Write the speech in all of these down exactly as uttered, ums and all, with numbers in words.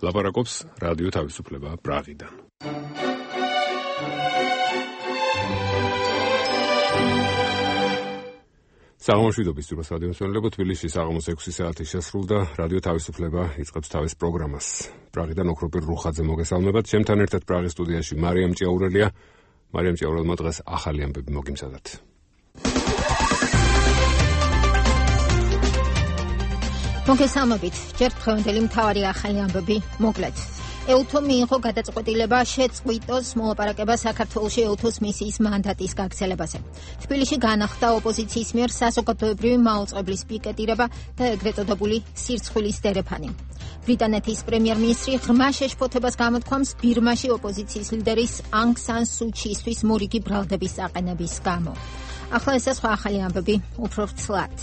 ლაპარაკობს რადიო თავისუფლება პრაღიდან. საღამოშვიდობის დროს რადიომსმენელებო, თბილისში საღამოს ექვსი საათი შესრულდა, რადიო თავისუფლება იწყებს თავის პროგრამას. პრაღიდან ოქროპირ რუხაძე მოგესალმებათ. ჩემთან ერთად პრაღის სტუდიაში მარიამ ჭიაურელია. მარიამ ჭიაურელმა დღეს ახალი ამბები მოგიმზადათ. მოგესალმებით. ჯერ დღევანდელი მთავარი ახალი ამბები მოკლედ. ევთო მიიღო გადაწყვეტილება შეწყვიტოს მოლაპარაკება საქართველოში ევთოს მისიის მანდატის გაგრძელებაზე. თბილისში განახლდა ოპოზიციის მიერ საზოგადოებრივი მაუწყებლის პიკეტირება და ეგრეთ წოდებული სირცხვილის დერეფანი. ბრიტანეთის პრემიერ-მინისტრი ღრმა შეშფოთებას გამოთქვამს ბირმაში ოპოზიციის ლიდერის ანგ სან სუ ჩიისთვის მორიგი ბრალდების აყენების გამო. ახლა ესა სხვა ახალი ამბები უფრო ვრცლად.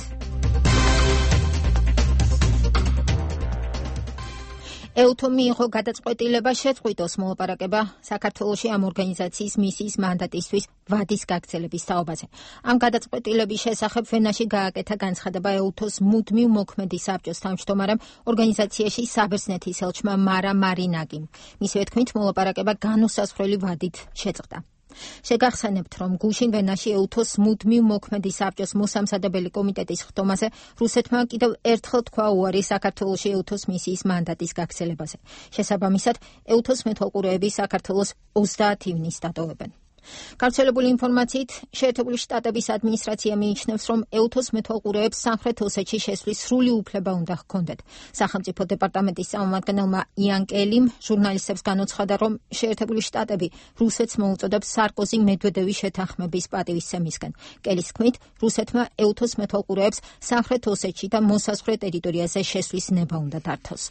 ევთო მიიღო გადაწყვეტილება შეწყვიტოს მოლაპარაკება საქართველოში ამ ორგანიზაციის მისიის მანდატისთვის ვადის გაგრძელების თაობაზე. ამ გადაწყვეტილების შესახებ ვენაში გააკეთა განცხადება ევთოს მუდმივ მოქმედი საბჭოს თავმჯდომარემ ორგანიზაციაში საბერძნეთის ელჩმა მარა მარინაგიმ. მისივე თქმით, მოლაპარაკება განუსაზღვრელი ვადით შეწყდა. შეგახსენებთ, რომ გუშინ ვენაში ევთოს მუდმივ მოქმედი საბჭოს მოსამზადებელი კომიტეტის ხდომაზე რუსეთმა კიდევ ერთხელ თქვა უარი საქართველოში ევთოს მისიის მანდატის გაგრძელებაზე. შესაბამისად, ევთოს მეთვალყურეები საქართველოს ოცდაათ ივნისს დატოვებენ. გავრცელებული ინფორმაციით, შეერთებული შტატების ადმინისტრაცია მიიჩნევს, რომ ევთოს მეთვალყურეებს სამხრეთ ოსეთში შესვლის სრული უფლება უნდა ჰქონდეთ. სახელმწიფო დეპარტამენტის წარმომადგენელმა იან კელიმ ჟურნალისტებს განუცხადა, რომ შეერთებული შტატები რუსეთს მოუწოდებს სარკოზი-მედვედევის შეთანხმების პატივისცემისკენ. კელის თქმით, რუსეთმა ევთოს მეთვალყურეებს სამხრეთ ოსეთში და მოსაზღვრე ტერიტორიაზე შესვლის ნება უნდა დართოს.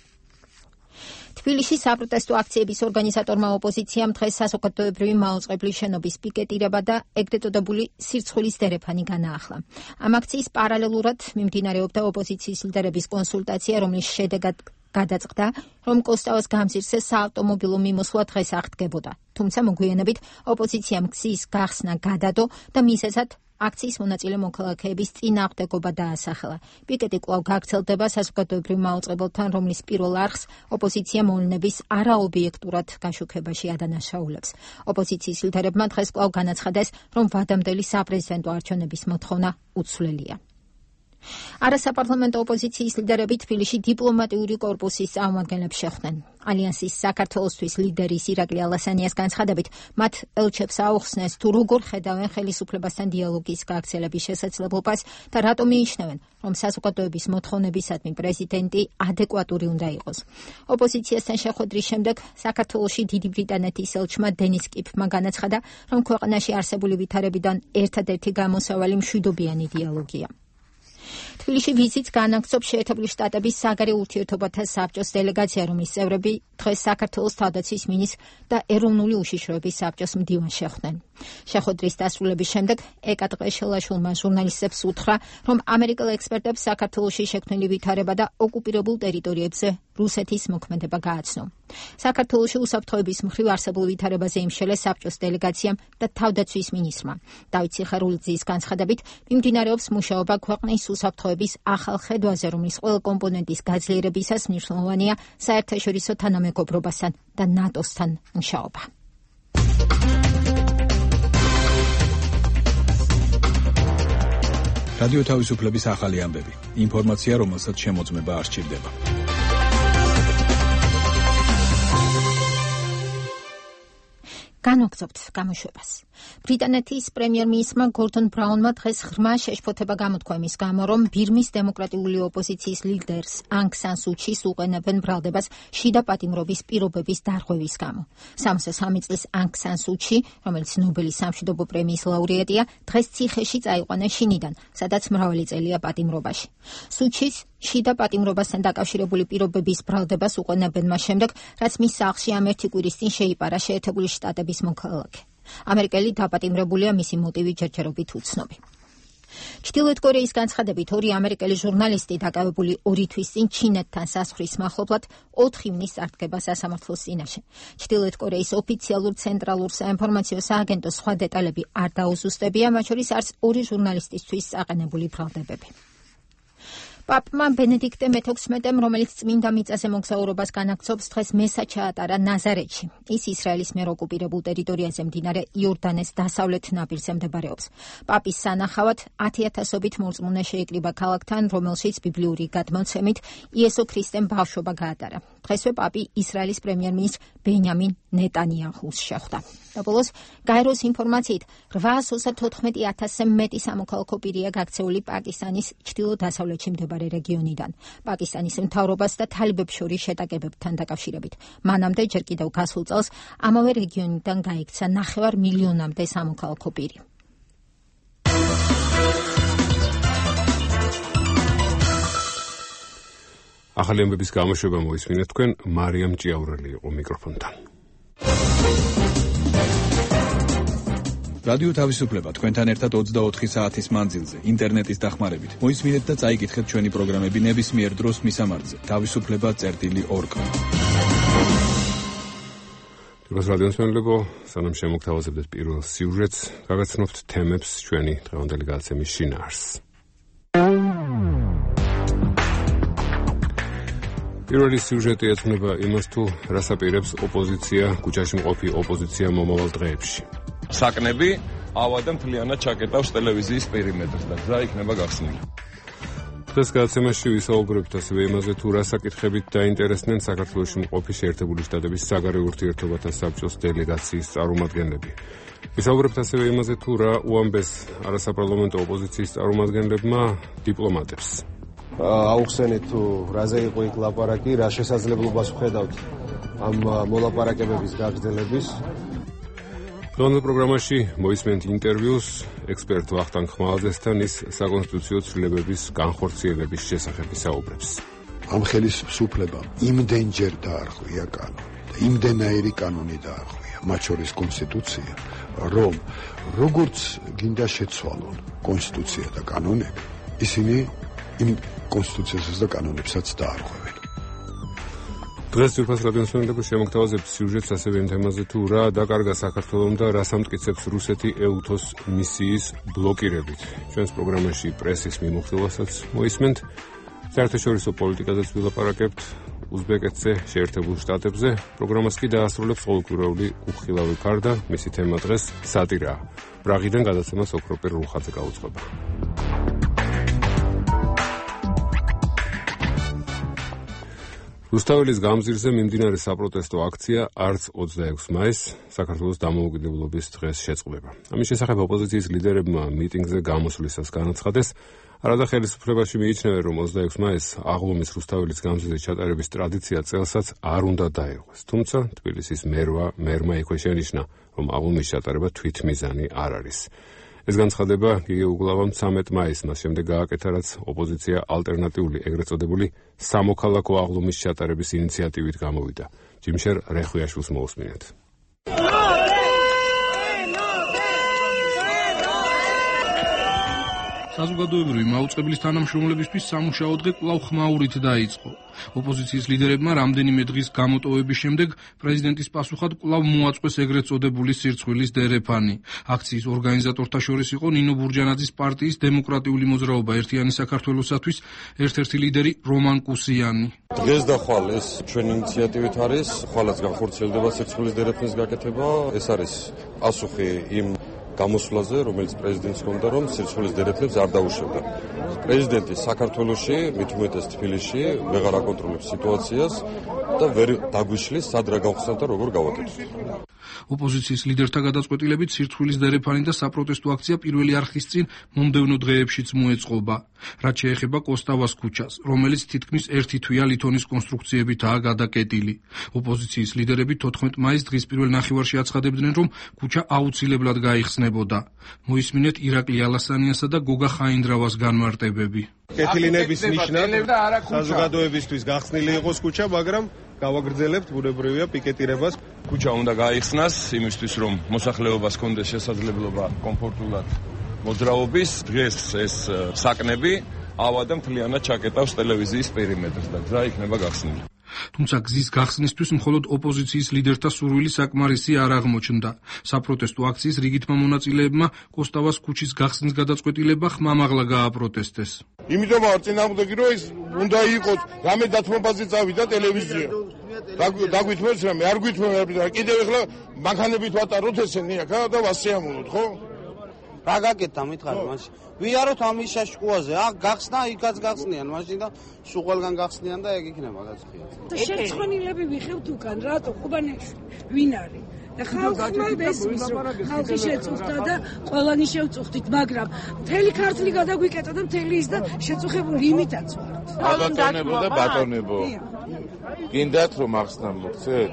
თბილისში საპროტესტო აქციების ორგანიზატორმა ოპოზიციამ დღეს საზოგადოებრივი მაუწყებლის შენობის პიკეტირება და ეგრეთ წოდებული სირცხვილის დერეფანი განაახლა. ამ აქციის პარალელურად მიმდინარეობდა ოპოზიციის ლიდერების კონსულტაცია, რომლის შედეგად გადაწყდა, რომ კოსტავას გამზირზე საავტომობილო მიმოსვლა დღეს აღდგებოდა. თუმცა მოგვიანებით ოპოზიციამ გზის გახსნა გადადო და მისესად აქციის მონაწილე მოქალაქეების წინააღმდეგობა დაასახელა. პიკეტი კვლავ გაგრძელდება საზოგადოებრივ მაუწყებელთან, რომლის პირველ არხს ოპოზიცია მოვლენების არაობიექტურად გაშუქებაში ადანაშაულებს. ოპოზიციის ლიდერებმა დღეს კვლავ განაცხადეს, რომ ვადამდელი საპრეზიდენტო არჩევნების მოთხოვნა უცვლელია. არასაპარლამენტო ოპოზიციის ლიდერები თბილისში დიპლომატიური კორპუსის წარმომადგენლებს შეხვდნენ. ალიანსის საქართველოსთვის ლიდერის ირაკლი ალასანიას განცხადებით, მათ ელჩებს აუხსნეს, თუ როგორ ხედავენ ხელისუფლებასთან დიალოგის გაგრძელების შესაძლებლობას და რატომ მიიჩნევენ, რომ საზოგადოების მოთხოვნებისადმი პრეზიდენტი ადეკვატური უნდა იყოს. ოპოზიციასთან შეხვედრის შემდეგ საქართველოში დიდი ბრიტანეთის ელჩმა დენის კიფმა განაცხადა, რომ ქვეყანაში არსებული ვითარებიდან ერთადერთი გამოსავალი მშვიდობიანი დიალოგია. თბილისში ვიზიტს განაგრძობს შეერთებული შტატების საგარეო ურთიერთობათა საბჭოს დელეგაცია, რომლის წევრები დღეს საქართველოს თავდაცვის მინისტრს და ეროვნული უშიშროების საბჭოს მდივანს შეხვდნენ. შეხვედრის დასრულების შემდეგ ეკა ტყეშელაშვილმა ჟურნალისტებს უთხრა, რომ ამერიკელ ექსპერტებს საქართველოში შექმნილი ვითარება და ოკუპირებულ ტერიტორიებზე რუსეთის მოქმედება გააცნო. საქართველოში უსაფრთხოების მხრივ არსებულ ვითარებაზე იმშელეს საბჭოს დელეგაციამ და თავდაცვის მინისტრმა. დავით ციხარულიძის განცხადებით, მიმდინარეობს მუშაობა ქვეყნის უსაფრთხოების ახალ ხედვაზე, რომლის ყველა კომპონენტის გაძლიერებისას მნიშვნელოვანია საერთაშორისო თანამეგობრობასთან და ნატოსთან მუშაობა. რადიო თავისუფლების ახალი ამბები. ინფორმაცია, რომელსაც შემოწმება არ სჭირდება. განვაგრძობთ გამოშვებას. ბრიტანეთის პრემიერ-მინისტრმა გორდონ ბრაუნმა დღეს ღრმა შეშფოთება გამოთქვა იმის გამო, რომ ბირმის დემოკრატიული ოპოზიციის ლიდერს ანგ სან სუ ჩის უყენებენ ბრალდებას შიდა პატიმრობის პირობების დარღვევის გამო. სამოცდა სამი წლის ანგ სან სუ ჩი, რომელიც ნობელის სამშვიდობო პრემიის ლაურეატია, დღეს ციხეში წაიყვანა შინიდან, სადაც მრავალი წელია პატიმრობაში. სუ ჩის შიდა პატიმრობასთან დაკავშირებული პირობების ბრალდებას უყენებენ მას შემდეგ, რაც მის სახლში ამ ერთი კვირის წინ შეიპარა შეერთებული შტატების მოქალაქე. ამერიკელი დაპატიმრებულია, მისი მოტივი ჯერჯერობით უცნობი. ჩრდილოეთ კორეის განცხადებით, ორი ამერიკელი ჟურნალისტი დაკავებული ორი თვის წინ ჩინეთთან სასხვრის მახლობლად ოთხ ივნისს წარდგება სასამართლოს წინაშე. ჩრდილოეთ კორეის ოფიციალურ ცენტრალურ საინფორმაციო სააგენტოს სხვა დეტალები არ დაუზუსტებია, მათ შორის არც ორი ჟურნალისტისთვის აყენებული ბრალდებები. პაპმა ბენედიქტე მეთექვსმეტემ, რომელიც წმინდა მიწაზე მოგზაურობას განაგრძობს, დღეს მესა ჩაატარა ნაზარეთში. ის ისრაელის მიერ ოკუპირებულ ტერიტორიაზე მდინარე იორდანეს დასავლეთ ნაპირზე მდებარეობს. პაპის სანახავად ათი ათასობით მორწმუნე შეიკრიბა ქალაქთან, რომელშიც ბიბლიური გადმოცემით იესო ქრისტემ ბავშვობა გაატარა. დღესვე პაპი ისრაელის პრემიერ-მინისტრ ბენიამინ ნეტანიაჰუს შეხვდა. და ბოლოს გაეროს ინფორმაციით რვაას ოცდათოთხმეტი ათასზე მეტი სამოქალაქო პირია გაქცეული პაკისტანის ჩრდილო-დასავლეთში მდებარე რეგიონიდან. პაკისტანის მთავრობას და თალიბებს შორის შეტაკებებთან დაკავშირებით. მანამდე ჯერ კიდევ გასულ წელს ამავე რეგიონიდან გაიქცა ნახევარ მილიონამდე სამოქალაქო პირი. ახალი ამბების გამოშვება მოისმინეთ თქვენ, მარიამ ჭიაურელი იყო მიკროფონთან. რადიო თავისუფლება თქვენთან ერთად ოცდაოთხი საათის მანძილზე, ინტერნეტის დახმარებით. მოისმინეთ და წაიკითხეთ ჩვენი პროგრამები ნებისმიერ დროს მისამართზე. თავისუფლება წერტილი ორგ. დროს რადიოსმენლებო, სანამ შემოგთავაზებდეთ პირველ სიუჟეტს, გაგაცნობთ თემებს ჩვენი დღევანდელი გადაცემის შინაარსს. პირველი სიუჟეტი ეძღვნება იმას, თუ რას აპირებს ოპოზიცია, ქუჩაში მყოფი ოპოზიცია მომავალ დღეებში. საკნები ავა და მთლიანად ჩაკეტავს ტელევიზიის პერიმეტრს და გზა იქნება გახსნილი. დღეს გადაცემაში ვისაუბრებთ ასევე იმაზე, თუ რა საკითხებით დაინტერესდნენ საქართველოში მყოფი შეერთებული შტატების საგარეო ურთიერთობათა საბჭოს დელეგაციის წარმომადგენლები. ვისაუბრებთ ასევე იმაზე, თუ რა უამბეს არასაპარლამენტო ოპოზიციის წარმომადგენლებმა დიპლომატებს. აუხსენეთ თუ რაზე იყო იქ ლაპარაკი, რა შესაძლებლობას ვხედავთ ამ მოლაპარაკებების გაგრძელების. დღევანდელ პროგრამაში მოისმენთ ინტერვიუს ექსპერტ ვახტანგ ხმალაძესთან, ის საკონსტიტუციო ცვლილებების განხორციელების შესახებ ისაუბრებს. ამ ხელისუფლებამ იმდენჯერ დაარღვია კანონი და იმდენაირი კანონი დაარღვია, მათ შორის კონსტიტუცია, რომ როგორც გინდა შეცვალონ კონსტიტუცია და კანონები, ისინი იმ კონსტიტუციასაც და კანონებსაც დაარღვევენ. დღეს ძირფას რადიოსმენლებო შემოგთავაზებთ სიუჟეტს ასევე იმ თემაზე, თუ რა დაკარგა საქართველომ და რას ამტკიცებს რუსეთი ეუთოს მისიის ბლოკირებით. ჩვენს პროგრამაში პრესის მიმოხილვასაც მოისმენთ. საერთაშორისო პოლიტიკაზეც ვილაპარაკებთ, უზბეკეთზე, შეერთებულ შტატებზე. პროგრამას კი დაასრულებს ყოველკვირეული უხილავი ფარდა, მისი თემა დღეს სატირაა. პრაღიდან გადაცემას ოქროპერ რუხაძე გაუძღვება. რუსთაველის გამზირზე მიმდინარე საპროტესტო აქცია არც ოცდაექვსი მაისს საქართველოს დამოუკიდებლობის დღეს შეწყდება. ამის შესახებ ოპოზიციის ლიდერებმა მიტინგზე გამოსვლისას განაცხადეს, არადა ხელისუფლებაში მიიჩნევენ, რომ ოცდაექვსი მაისს აღლუმის რუსთაველის გამზირზე ჩატარების ტრადიცია წელსაც არ უნდა დაეღვეს. თუმცა თბილისის მერვა მერმა იქვე შენიშნა, რომ აღლუმის ჩატარება თვითმიზანი არ არის. ეს განცხადება გიგე უგლავამ ცამეტ მაისს, მას შემდეგ გააკეთა, რაც ოპოზიცია ალტერნატიული ეგრეთ წოდებული სამოქალაქო აღლუმის ჩატარების ინიციატივით გამოვიდა. ჯიმშერ რეხვიაშვილს მოусმინეთ. საზოგადოებრივი მაუწყებლის თანამშრომლებისთვის სამუშაო დღე კვლავ ხმაურით დაიწყო. ოპოზიციის ლიდერებმა რამდენიმე დღის გამოტოვების შემდეგ პრეზიდენტის პასუხად კვლავ მოაწყვეს ეგრეთ წოდებული სირცხვილის დერეფანი. აქციის ორგანიზატორთა შორის იყო ნინო ბურჯანაძის პარტიის დემოკრატიული მოძრაობა ერთიანი საქართველოსათვის ერთ-ერთი ლიდერი რომან კუსიანი. დღეს და ხვალ ეს ჩვენი ინიციატივით არის, ხვალაც განხორციელდება სირცხვილის დერეფნის გაკეთება. ეს არის პასუხი იმ გამოსვლაზე, რომელიც პრეზიდენტს ჰქონდა, რომ სირცხვილის დერეფნებს არ დაუშვებდა. პრეზიდენტი საქართველოში, მით უმეტეს თბილისში, ვეღარ აკონტროლებს სიტუაციას და ვერ დაგვიშლის, სად რა გავხსნათ და როგორ გავაკეთოთ. ოპოზიციის ლიდერთა გადაწყვეტილებით სირცხვილის დერეფანი და საპროტესტო აქცია პირველი არხის წინ მომდევნო დღეებშიც მოეწყობა. რაც შეეხება კოსტავას ქუჩას, რომელიც თითქმის ერთი თვეა ლითონის კონსტრუქციებითაა გადაკეტილი. ოპოზიციის ლიდერები თოთხმეტ მაისს დღის პირველ ნახევარში აცხადებდნენ, რომ ქუჩა აუცილებლად გაიხსნებოდა. მოისმინეთ ირაკლი ალასანიასა და გოგა ხაინდრავას განმარტებები. კეთილინების ნიშნად საზოგადოებისთვის გახსნილი იყოს ქუჩა, მაგრამ გავაგრძელებთ ბუნებრივია პიკეტირებას. ქუჩა უნდა გაიხსნას იმისთვის, რომ მოსახლეობას ჰქონდეს შესაძლებლობა კომფორტულად მოძრაობის. დღეს ეს საკნები ავა და მთლიანად ჩაკეტავს ტელევიზიის პერიმეტრს და გზა იქნება გახსნილი. თუმცა გზის გახსნისთვის მხოლოდ ოპოზიციის ლიდერთა სურვილი საკმარისი არ აღმოჩნდა. საპროტესტო აქციის რიგითმა მონაწილეებმა კოსტავას ქუჩის გახსნის გადაწყვეტილება ხმამაღლა გააპროტესტეს. იმიტომ ვარ წინააღმდეგი, რომ ეს უნდა იყოს რამე დათმობაზე წავიდა ტელევიზია. დაგვითმევს რამე, არ გვითმევ, კიდევ ახლა მანქანებით ვატაროთ ესენი აქ და ვასიამოვნოთ, ხო? რა გაკეთა მითხარი მაშინ? ვიაროთ ამის შაშკუაზე, აქ გახსნა, იქაც გახსნიან მაშინ და სულ ყველგან გახსნიან და ეგ იქნება გაცხია. შეცხონილები ვიხევთ უკან, რატო ყუბანეში? ვინ არის? და ხალხმა ესმის, რომ ხალხი შეწუხდა და ყველანი შევწუხდით, მაგრამ მთელი ქართლი გადაგვიკეტა და მთელი ის და შეწუხებული იმითაც ვართ. ბატონებო და ბატონებო. გინდათ რომ ახსნა მოგცეთ?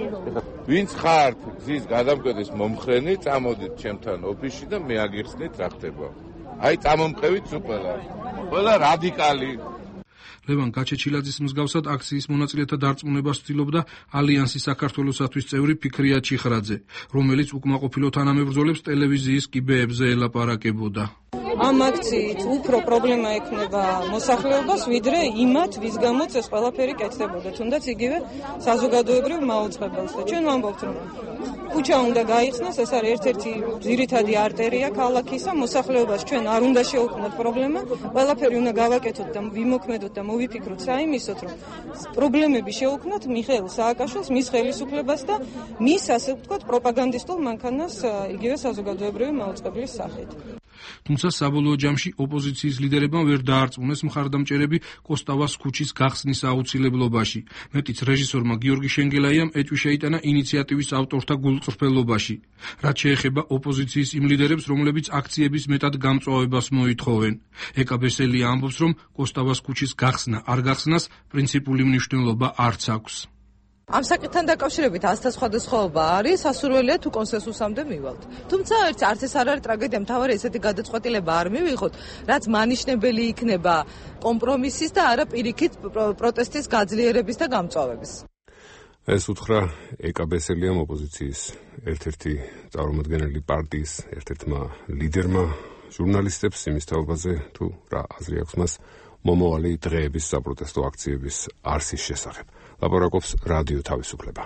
ვინც ხართ გზის გადამკვეთის მომხრენი, წამოდით ჩემთან ოფისში და მე აგიხსნით რა ხდება. აი წამომყევით სულ ყველა. ყველა რადიკალი ლევან გაჩეჩილაძის მსგავსად აქციის მონაწილეთა დარწმუნებას ცდილობდა ალიანსის საქართველოსათვის წევრი ფიქრია ჩიხრაძე, რომელიც უკმაყოფილო თანამებრძოლებს ტელევიზიის კიბეებზე ელაპარაკებოდა. ამ აქციით უფრო პრობლემა ექნება მოსახლეობას, ვიდრე იმათ, ვის გამოც ეს ყველაფერი კეთდებოდა, თუნდაც იგივე საზოგადოებრივ მაუწყებელს. და ჩვენ ვამბობთ, რომ ქუჩა უნდა გაიხსნას, ეს არის ერთ-ერთი ძირითადი არტერია ქალაქისა, მოსახლეობას ჩვენ არ უნდა შევქმნათ პრობლემა, ყველაფერი უნდა გავაკეთოთ და ვიმოქმედოთ და მოვიფიქროთ საიმისოთ, რომ პრობლემები შევქმნათ მიხეილ სააკაშვილს, მის ხელისუფლებას და მის, ასე ვთქვათ, პროპაგანდისტულ მანქანას იგივე საზოგადოებრივი მაუწყებლის სახით. თუმცა საბოლოო ჯამში ოპოზიციის ლიდერებმა ვერ დაარწმუნეს მხარდამჭერები კოსტავას ქუჩის გახსნის აუცილებლობაში. მეტიც რეჟისორმა გიორგი შენგელაიამ ეჭვი შეიტანა ინიციატივის ავტორთა გულწრფელობაში. რაც შეეხება ოპოზიციის იმ ლიდერებს, რომლებიც აქციების მეტად გამწვავებას მოითხოვენ. ეკა ბესელია ამბობს, რომ კოსტავას ქუჩის გახსნა არ გახსნას პრინციპული მნიშვნელობა არც აქვს. ამ საკითხთან დაკავშირებით ასთა სხვადასხვაობა არის, სასურველია თუ კონსენსუსამდე მივალთ. თუმცა ერთ არც ეს არ არის ტრაგედია, მთავარი ესეთი გადაწყვეტილება არ მივიღოთ, რაც მანიშნებელი იქნება კომპრომისის და არა პირიქით პროტესტის გაძლიერების და გამწვავების. ეს უთხრა ეკა ბესელიამ ოპოზიციის ერთ-ერთი წარმომადგენელი პარტიის ერთ-ერთმა ლიდერმა ჟურნალისტებს იმის თაობაზე თუ რა აზრი აქვს მას მომავალი დღეების საპროტესტო აქციების არსის შესახებ. ლაპარაკობს რადიო თავისუფლება.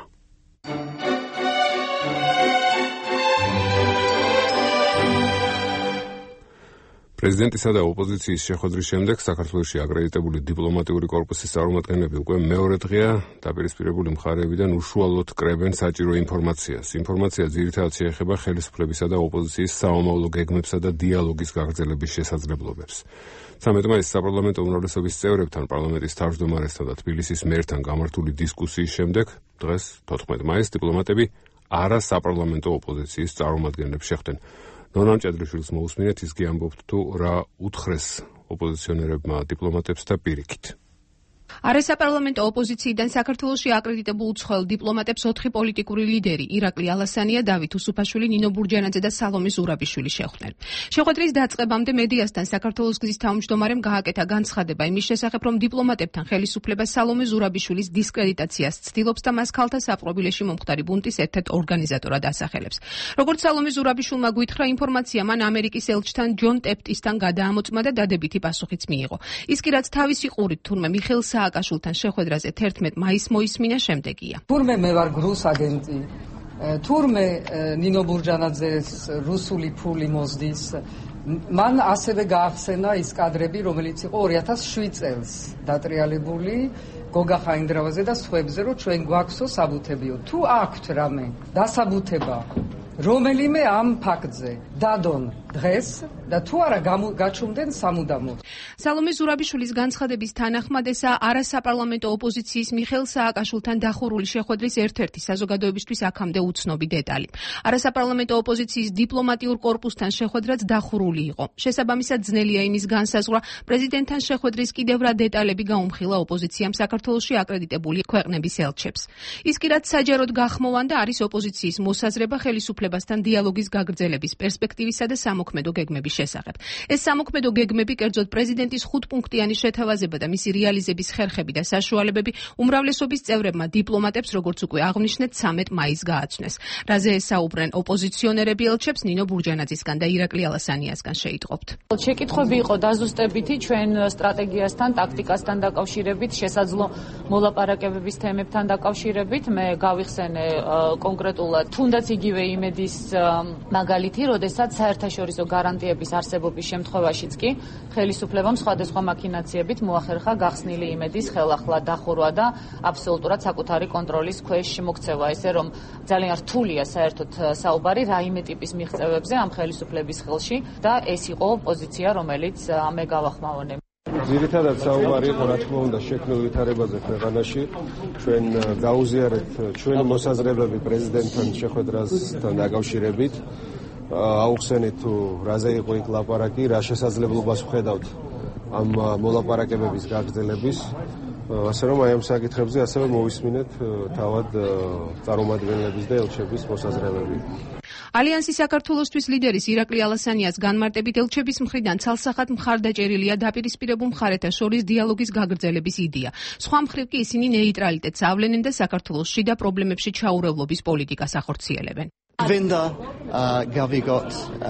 პრეზიდენტისა და ოპოზიციის შეხვედრის შემდეგ საქართველოში აკრედიტებული დიპლომატიური კორპუსის წარმომადგენლები უკვე მეორე დღეა დაპირისპირებული მხარეებიდან უშუალოდ კრებენ საჭირო ინფორმაციას. ინფორმაცია ძირითადად შეეხება ხელისუფლებისა და ოპოზიციის საომავლო გეგმებსა და დიალოგის გაგრძელების შესაძლებლობებს. ცამეტ მაისს საპარლამენტო უმრავლესობის წევრებთან, პარლამენტის თავმჯდომარესთან და თბილისის მერთან გამართული დისკუსიის შემდეგ დღეს თოთხმეტ მაისს დიპლომატები არასაპარლამენტო ოპოზიციის წარმომადგენლებს შეხვდნენ. ნონამ ჭედრიშვილს მოусმინეთ, ის კი ამბობს თუ რა უთხრეს ოპოზიციონერებმა დიპლომატებს და პირიქით. არასაპარლამენტო ოპოზიციიდან საქართველოში აკრედიტებულ უცხოელ დიპლომატებს ოთხი პოლიტიკური ლიდერი ირაკლი ალასანია, დავით უსუფაშვილი, ნინო ბურჯანაძე და სალომე ზურაბიშვილი შეხვდნენ. შეხვედრის დაწყებამდე მედიასთან საქართველოს გზის თავმჯდომარემ გააკეთა განცხადება იმის შესახებ, რომ დიპლომატებთან ხელისუფლება სალომე ზურაბიშვილის დისკრედიტაციას ცდილობს და მას ქალთა საპყრობილეში მომხდარი ბუნტის ერთ-ერთ ორგანიზატორად ასახელებს. როგორც სალომე ზურაბიშვილმა გვითხრა, ინფორმაცია მან ამერიკის ელჩთან ჯონ ტეპტისთან გადაამოწმა და დადებითი პასუხიც მიიღო. ის კი რაც თავისი ყურით თურმე მიხეილ სააკაშვილთან შეხვედრაზე თერთმეტ მაისს მოისმინა შემდეგია. თურმე მე ვარ გრუს აგენტი, თურმე ნინო ბურჯანაძეს რუსული ფული მოსდის, მან ასევე გაახსენა ის კადრები, რომელიც იყო ორი ათას შვიდ წელს დატრიალებული გოგა ხაინდრავაზე და სხვებზე, რომ ჩვენ გვაქვსო საბუთებიო. თუ აქვთ რამე დასაბუთება რომელიმე ამ ფაქტზე დადონ დღეს და თუ არა გაჩუმდნენ სამუდამოდ. სალომე ზურაბიშვილის განცხადების თანახმად ესა არასაპარლამენტო ოპოზიციის მიხეილ სააკაშვილთან დახურული შეხვედრის ერთ-ერთი საზოგადოებისთვის აქამდე უცნობი დეტალი. არასაპარლამენტო ოპოზიციის დიპლომატიურ კორპუსთან შეხვედრაც დახურული იყო. შესაბამისად ძნელია იმის განსაზღვრა, პრეზიდენტთან შეხვედრის კიდევ რა დეტალები გაუმხილა ოპოზიციამ საქართველოში აკრედიტებული ქვეყნების ელჩებს. ის კი რაც საჯაროდ გახმოვანდა არის ოპოზიციის მოსაზრება ხელისუფლებასთან დიალოგის გაგრძელების პერსპექტივისა და სამოქმედო გეგმების შესახებ. ეს სამოქმედო გეგმები, კერძოდ პრეზიდენტის ხუთპუნქტიანი შეთავაზება და მისი რეალიზების ხერხები და საშუალებები უმრავლესობის წევრებმა დიპლომატებს, როგორც უკვე აღვნიშნეთ, ცამეტ მაისს გააცნეს. რაზე ესაუბრენ ოპოზიციონერები ელჩებს ნინო ბურჯანაძისგან და ირაკლი ალასანიასგან შეიტყობთ. შეკითხვები იყო დაზუსტებითი ჩვენ სტრატეგიასთან, ტაქტიკასთან დაკავშირებით, შესაძლო მოლაპარაკებების თემებთან დაკავშირებით. მე გავიხსენე კონკრეტულად თუნდაც იგივე იმედი იმედის მაგალითი, როდესაც საერთაშორისო გარანტიების არსებობის შემთხვევაშიც კი ხელისუფლებამ სხვადასხვა მაქინაციებით მოახერხა გახსნილი იმედის ხელახლა დახურვა და აბსოლუტურად საკუთარი კონტროლის ქვეშ მოქცევა, ესე რომ ძალიან რთულია საერთოდ საუბარი რაიმე ტიპის მიღწევებზე ამ ხელისუფლების ხელში და ეს იყო პოზიცია, რომელიც მე გავახმაონე. ძირითადად საუბარი იყო რა თქმა უნდა შექმნილ ვითარებაზე ქვეყანაში. ჩვენ გაუზიარეთ ჩვენი მოსაზრებები პრეზიდენტთან შეხვედრასთან დაკავშირებით. აუხსენეთ თუ რაზე იყო იქ ლაპარაკი, რა შესაძლებლობას ვხედავთ ამ მოლაპარაკებების გაგრძელების. ასე რომ აი ამ საკითხებზე ასევე მოვისმინეთ თავად წარმომადგენლების და ელჩების მოსაზრებები. ალიანსის საქართველოსთვის ლიდერის ირაკლი ალასანიას განმარტებით ელჩების მხრიდან ცალსახად მხარდაჭერილია დაპირისპირებულ მხარეთა შორის დიალოგის გაგრძელების იდეა. სხვა მხრივ კი ისინი ნეიტრალიტეტს ავლენენ და საქართველოს შიდა პრობლემებში ჩაურევლობის პოლიტიკას ახორციელებენ. გვინდა გავიგოთ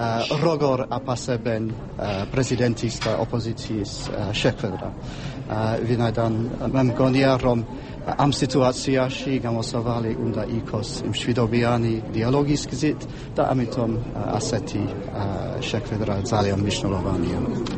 როგორ აფასებენ პრეზიდენტის და ოპოზიციის შეხვედრა. ვინაიდან მე მგონია რომ ამ სიტუაციაში გამოსავალი უნდა იყოს მშვიდობიანი დიალოგის გზით და ამიტომ ასეთი შეხვედრა ძალიან მნიშვნელოვანია.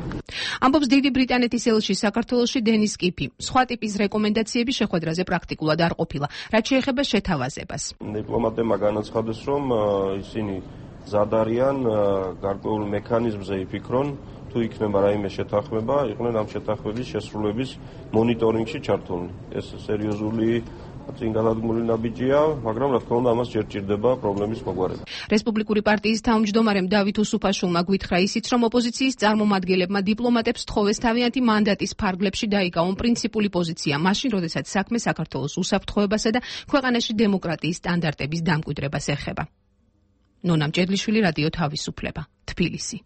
ამბობს დიდი ბრიტანეთის ელჩი საქართველოში დენის კიფი. სხვა ტიპის რეკომენდაციები შეხვედრაზე პრაქტიკულად არ ყოფილა, რაც შეეხება შეთავაზებას. დიპლომატებმა განაცხადეს, რომ ისინი მზად არიან გარკვეულ მექანიზმზე იფიქრონ, თუ იქნება რაიმე შეთანხმება, იყვნენ ამ შეთანხმების შესრულების მონიტორინგში ჩართულნი. ეს სერიოზული წინგალადგმული ნაბიჯია, მაგრამ რა თქმა უნდა ამას ჯერ ჭირდება პრობლემის მოგვარება. რესპუბლიკური პარტიის თავმჯდომარემ დავით უსუფაშვილმა გვითხრა ისიც, რომ ოპოზიციის წარმომადგენლებმა დიპლომატებს თხოვეს თავიანთი მანდატის ფარგლებში დაიკავონ პრინციპული პოზიცია, მაშინ, როდესაც საქმე საქართველოს უსაფრთხოებასა და ქვეყანაში დემოკრატიის სტანდარტების დამკვიდრებას ეხება. ნონა მჭედლიშვილი, რადიო თავისუფლება, თბილისი.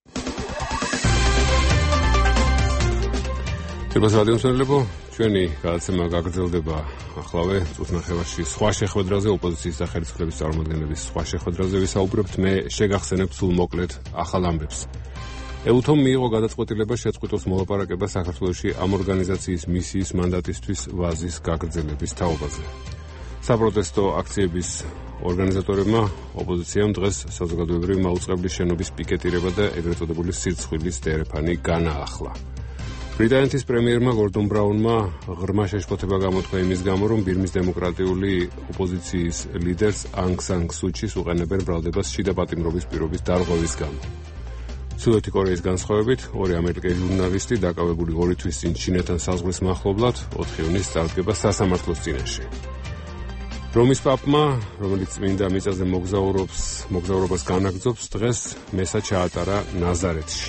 შეგოს რადიომსმენელებო, ჩვენი გადაცემა გაგრძელდება ახლავე წუთნახევარში სხვა შეხვედრაზე, ოპოზიციის და ხელისუფლების წარმომადგენლების სხვა შეხვედრაზე ვისაუბრებთ. მე შეგახსენებ სულ მოკლედ ახალ ამბებს. ეუთომ მიიღო გადაწყვეტილება შეწყვიტოს მოლაპარაკება საქართველოში ამ ორგანიზაციის მისიის მანდატისთვის ვაზის გაგრძელების თაობაზე. საპროტესტო აქციების ორგანიზატორებმა ოპოზიციამ დღეს საზოგადოებრივი მაუწყებლის შენობის პიკეტირება და ეგრეთ წოდებული სირცხვილის დერეფანი განაახლა. ბრიტანეთის პრემიერმა გორდონ ბრაუნმა ღრმა შეშფოთება გამოთქვა იმის გამო, რომ ბირმის დემოკრატიული ოპოზიციის ლიდერს ანგ სან სუჩის უყენებენ ბრალდებას შიდა პატიმრობის პირობის დარღვევის გამო. ჩრდილოეთი კორეის განსხვავებით, ორი ამერიკელი ჟურნალისტი დაკავებული ორი თვის წინ ჩინეთთან საზღვრის მახლობლად ოთხი ივნის წარდგება სასამართლოს წინაშე. რომის პაპმა, რომელიც წმინდა მიწაზე მოგზაურობს, მოგზაურობას განაგრძობს, დღეს მესა ჩაატარა ნაზარეთში.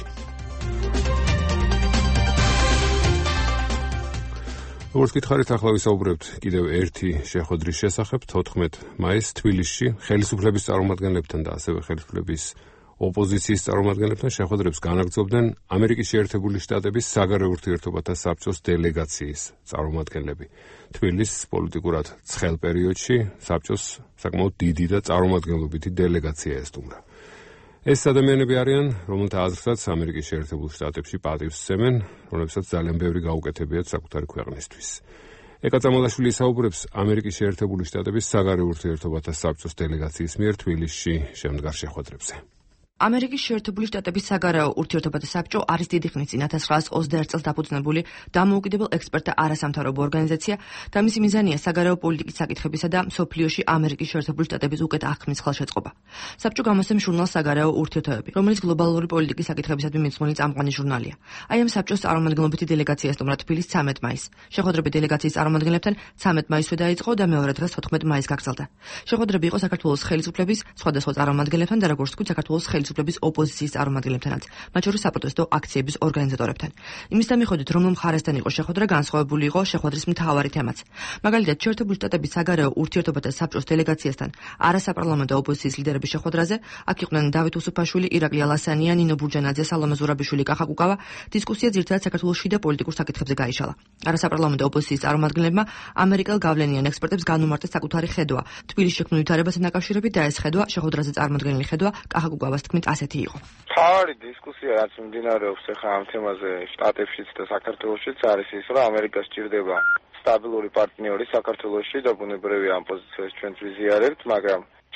როგორც გითხარით, ახლა ვისაუბრებთ კიდევ ერთი შეხვედრის შესახებ. თოთხმეტ მაისს თბილისში ხელისუფლების წარმომადგენლებთან და ასევე ხელისუფლების ოპოზიციის წარმომადგენლებთან შეხვედრებს განაგრძობდნენ ამერიკის შეერთებული შტატების საგარეო ურთიერთობათა საბჭოს დელეგაციის წარმომადგენლები. თბილისს პოლიტიკურად ცხელ პერიოდში საბჭოს საკმაოდ დიდი და წარმომადგენლობითი დელეგაცია ესტუმრა. ეს ადამიანები არიან, რომელთა აზრსაც ამერიკის შეერთებულ შტატებში პატივს სცემენ, რომლებსაც ძალიან ბევრი გაუკეთებიათ საკუთარი ქვეყნისთვის. ეკა წამალაშვილი ისაუბრებს ამერიკის შეერთებული შტატების საგარეო ურთიერთობათა საბჭოს დელეგაციის მიერ თბილისში შემდგარ შეხვედრებზე. ამერიკის შეერთებული შტატების საგარეო ურთიერთობათა საბჭო არის დიდი ხნის წინ ათას ცხრაას ოცდაერთ წელს დაფუძნებული დამოუკიდებელ ექსპერტთა არასამთავრობო ორგანიზაცია და მისი მიზანია საგარეო პოლიტიკის საკითხებისა და მსოფლიოში ამერიკის შეერთებული შტატების უკეთ აღქმის ხელშეწყობა. საბჭო გამოსცემს ჟურნალს საგარეო ურთიერთობები, რომელიც გლობალური პოლიტიკის საკითხებისადმი მიძღვნილი წამყვანი ჟურნალია. აი ამ საბჭოს წარმომადგენლობითი დელეგაცია ესტუმრა თბილისს ცამეტ მაისს. შეხვედრები დელეგაციის წარმომადგენლებთან ცამეტ მაისსვე დაიწყო და მეორე დღეს თოთხმეტ მაისს გაგრძელდა. შეხვედრები იყო საქართველოს ხელისუფლების სხვადასხვა წარმომადგენლებთან და როგორც თქვით, საქართველოს ხელისუფლების ოპოზიციის წარმომადგენლებთანაც, მათ შორის საპროტესტო აქციების ორგანიზატორებთან. იმის დამიხედვით, რომ მხარესთან იყო შეხვედრა, განსხვავებული იყო შეხვედრის მთავარი თემაც. მაგალითად, შეერთებული შტატების საგარეო ურთიერთობათა საბჭოს დელეგაციასთან არასაპარლამენტო ოპოზიციის ლიდერების შეხვედრაზე, აქ იყვნენ დავით უსუფაშვილი, ირაკლი ალასანია, ნინო ბურჯანაძე, სალომე ზურაბიშვილი, კახა კუკავა. დისკუსია ძირითადად საქართველოს შიდა პოლიტიკურ საკითხებზე გაიშალა. არასაპარლამენტო ოპოზიციის წარმომადგენლებმა ამერიკელ გავლენიან ექსპერტებს განუმარტეს საკუთარი ხედვა თბილისში შექმნილ ვითარებასთან დაკავშირებით და ეს ხედვა შეხვედრაზე წარმოდგენილი ხედვა კახა კუკავას თქმით ასეთი იყო. მთავარი დისკუსია, რაც მიმდინარეობს ახლა ამ თემაზე შტატებშიც და საქართველოშიც არის ის, რომ ამერიკას სჭირდება სტაბილური პარტნიორი საქართველოში და ბუნებრივია ამ პოზიციას ჩვენც ვიზიარებთ, მაგრამ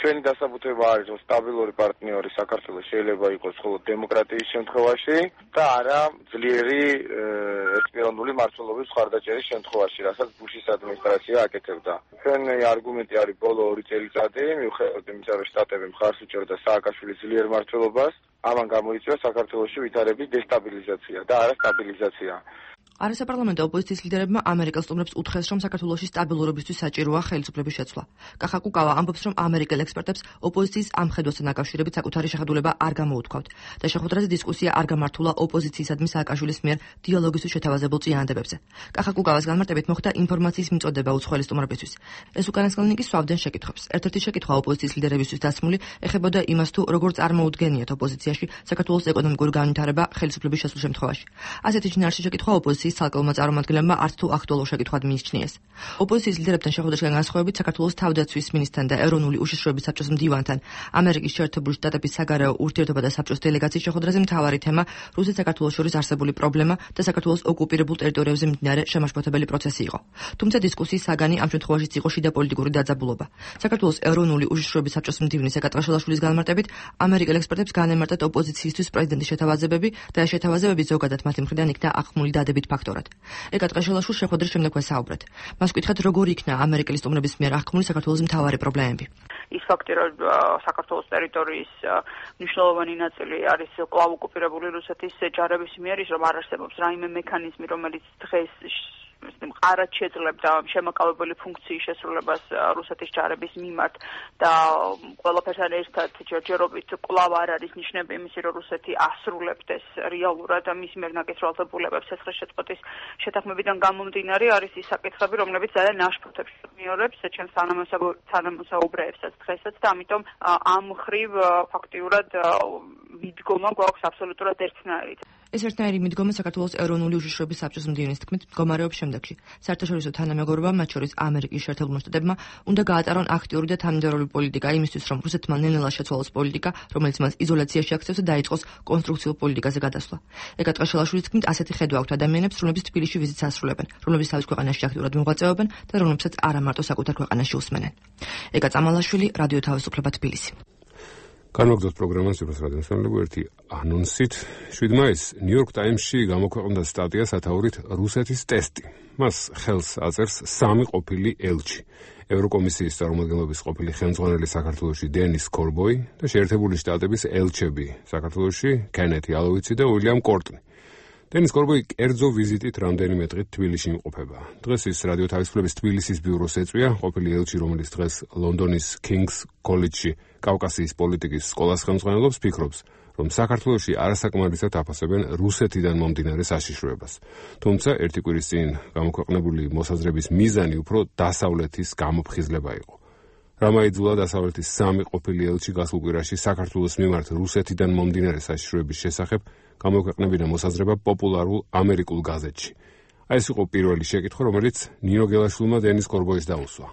ჩვენი დასაბუთება არის, რომ სტაბილური პარტნიორი საქართველოს შეიძლება იყოს მხოლოდ დემოკრატიის შემთხვევაში და არა ძლიერი ესპერანდული მმართველობის მხარდაჭერის შემთხვევაში, რასაც ბუშის ადმინისტრაცია აკეთებდა. ჩვენი არგუმენტი არის ბოლო ორი წელიწადი, მიუხედავად იმისა, რომ შტატები მხარს უჭერდა სააკაშვილის ძლიერ მმართველობას, ამან გამოიწვია საქართველოში ვითარების დესტაბილიზაცია და არა სტაბილიზაცია. არასაპარლამენტო ოპოზიციის ლიდერებმა ამერიკელ სტუმრებს უთხრეს, რომ საქართველოში სტაბილურობისთვის საჭიროა ხელისუფლების შეცვლა. კახა კუკავა ამბობს, რომ ამერიკელ ექსპერტებს ოპოზიციის ამხედვასთან დაკავშირებით საკუთარი შეხედულება არ გამოუთქვავთ და შეხვედრაზე დისკუსია არ გამართულა ოპოზიციისადმი სააკაშვილის მიერ დიალოგისთვის შეთავაზებულ წინადადებებზე. კახა კუკავას განმარტებით მოხდა ინფორმაციის მიწოდება უცხოელი სტუმრებისთვის. ეს უკანასკნელნი კი სვავდნენ შეკითხვებს. ერთ-ერთი შეკითხვა ოპოზიციის ლიდერებისთვის დასმული ეხებოდა იმას, თუ როგორ წარმოუდგენიათ ოპოზიციაში საქართველოს ეკონომიკური განვითარება ხელისუფლების შესვლის შემთხვევაში. ასეთი შინაარსი შეკითხვა ოპოზიციის ცალკეულმა წარმომადგენლებმა არც თუ აქტუალურ შეკითხვად მიიჩნიეს. ოპოზიციის ლიდერებთან შეხვედრისგან განსხვავებით საქართველოს თავდაცვის მინისტრთან და ეროვნული უშიშროების საბჭოს მდივანთან ამერიკის შეერთებული შტატების საგარეო ურთიერთობა და საბჭოს დელეგაციის შეხვედრაზე მთავარი თემა რუსეთ-საქართველოს შორის არსებული პრობლემა და საქართველოს ოკუპირებულ ტერიტორიებზე მიმდინარე შემაშფოთებელი პროცესი იყო. თუმცა დისკუსიის საგანი ამ შემთხვევაშიც იყო შიდა პოლიტიკური დაძაბულობა. საქართველოს ეროვნული უშიშროების საბჭოს მდივნის ეკა ტყაშალაშვილის განმარტებით ამერიკელ ექსპერტებს განემარტათ ოპოზიციისთვის პრეზიდენტის შეთავაზებები და ეს შეთავაზებები ზოგადად მათი მხრიდან იქნა ახმული დადებით ფაქტორად. ეკა ტყაშალაშვილს შეხვედრის შემდეგ ვესაუბრეთ. მას ვკითხეთ, როგორ იქნა ამერიკელი სტუმრების მიერ აღქმული საქართველოს მთავარი პრობლემები. ის ფაქტი, რომ საქართველოს ტერიტორიის მნიშვნელოვანი ნაწილი არის კვლავ ოკუპირებული რუსეთის ჯარების მიერ, ის რომ არ არსებობს რაიმე მექანიზმი, რომელიც დღეს მყარად შეძლებდა შემაკავებელი ფუნქციის შესრულებას რუსეთის ჯარების მიმართ და ყველაფერთან ერთად ჯერჯერობით კვლავ არ არის ნიშნები იმისი, რომ რუსეთი ასრულებდეს რეალურად მის მიერ ნაკეთრვალდებულებებს ცეცხლშეწყვეტის შეთანხმებიდან გამომდინარე არის ის საკითხები, რომლებიც ძალიან ნაშფოთებს მიორებს ჩემს თანამოსაუბრეებსაც დღესაც და ამიტომ ამ მხრივ ფაქტიურად მიდგომა გვაქვს აბსოლუტურად ერთნაირი. ეს ერთნაირი მიდგომა საქართველოს ეროვნული უშიშროების საბჭოს მდივნის თქმით მდგომარეობს შემდეგში. საერთაშორისო თანამეგობრობა, მათ შორის ამერიკის შეერთებულმა შტატებმა, უნდა გაატარონ აქტიური და თანმიმდევრული პოლიტიკა იმისთვის, რომ რუსეთმა ნელ-ნელა შეცვალოს პოლიტიკა, რომელიც მას იზოლაციაში აქცევს და დაიწყოს კონსტრუქციულ პოლიტიკაზე გადასვლა. ეკა ტყაშალაშვილის თქმით, ასეთი ხედვა აქვთ ადამიანებს, რომლებიც თბილისში ვიზიტს ასრულებენ, რომლებიც თავის ქვეყანაში აქტიურად მოღვაწეობენ და რომლებსაც არა მარტო საკუთარ ქვეყანაში უსმენენ. ეკა წამალაშვილი, რადიო თავისუფლება თბილისი. განვაგრძოთ პროგრამას უბრალოდ რადიოსმენელები ერთი ანონსით. შვიდ მაისს ნიუ-იორკ ტაიმსში გამოქვეყნდა სტატია სათაურით რუსეთის ტესტი. მას ხელს აწერს სამი ყოფილი ელჩი. ევროკომისიის წარმომადგენლობის ყოფილი ხელმძღვანელი საქართველოში დენის კორბოი და შეერთებული შტატების ელჩები საქართველოში კენეთი ალოვიცი და უილიამ კორტნი. დენის კორბოი კერძო ვიზიტით რამდენიმე დღით თბილისში იმყოფება. დღეს ის რადიო თავისუფლების თბილისის ბიუროს ეწვია, ყოფილი ელჩი, რომელიც დღეს ლონდონის King's College-ში კავკასიის პოლიტიკის სკოლას ხელმძღვანელობს, ფიქრობს, რომ საქართველოში არასაკმარისად აფასებენ რუსეთიდან მომდინარე საშიშროებას. თუმცა ერთი კვირის წინ გამოქვეყნებული მოსაზრების მიზანი უფრო დასავლეთის გამოფხიზლება იყო. რამაიძულა დასავლეთის სამი ყოფილი ელჩი გასულ კვირაში საქართველოს მიმართ რუსეთიდან მომდინარე საშიშროების შესახებ გამოქვეყნებინა მოსაზრება პოპულარულ ამერიკულ გაზეთში. აი ეს იყო პირველი შეკითხვა, რომელიც ნინო გელაშვილმა დენის კორბოის დაუსვა.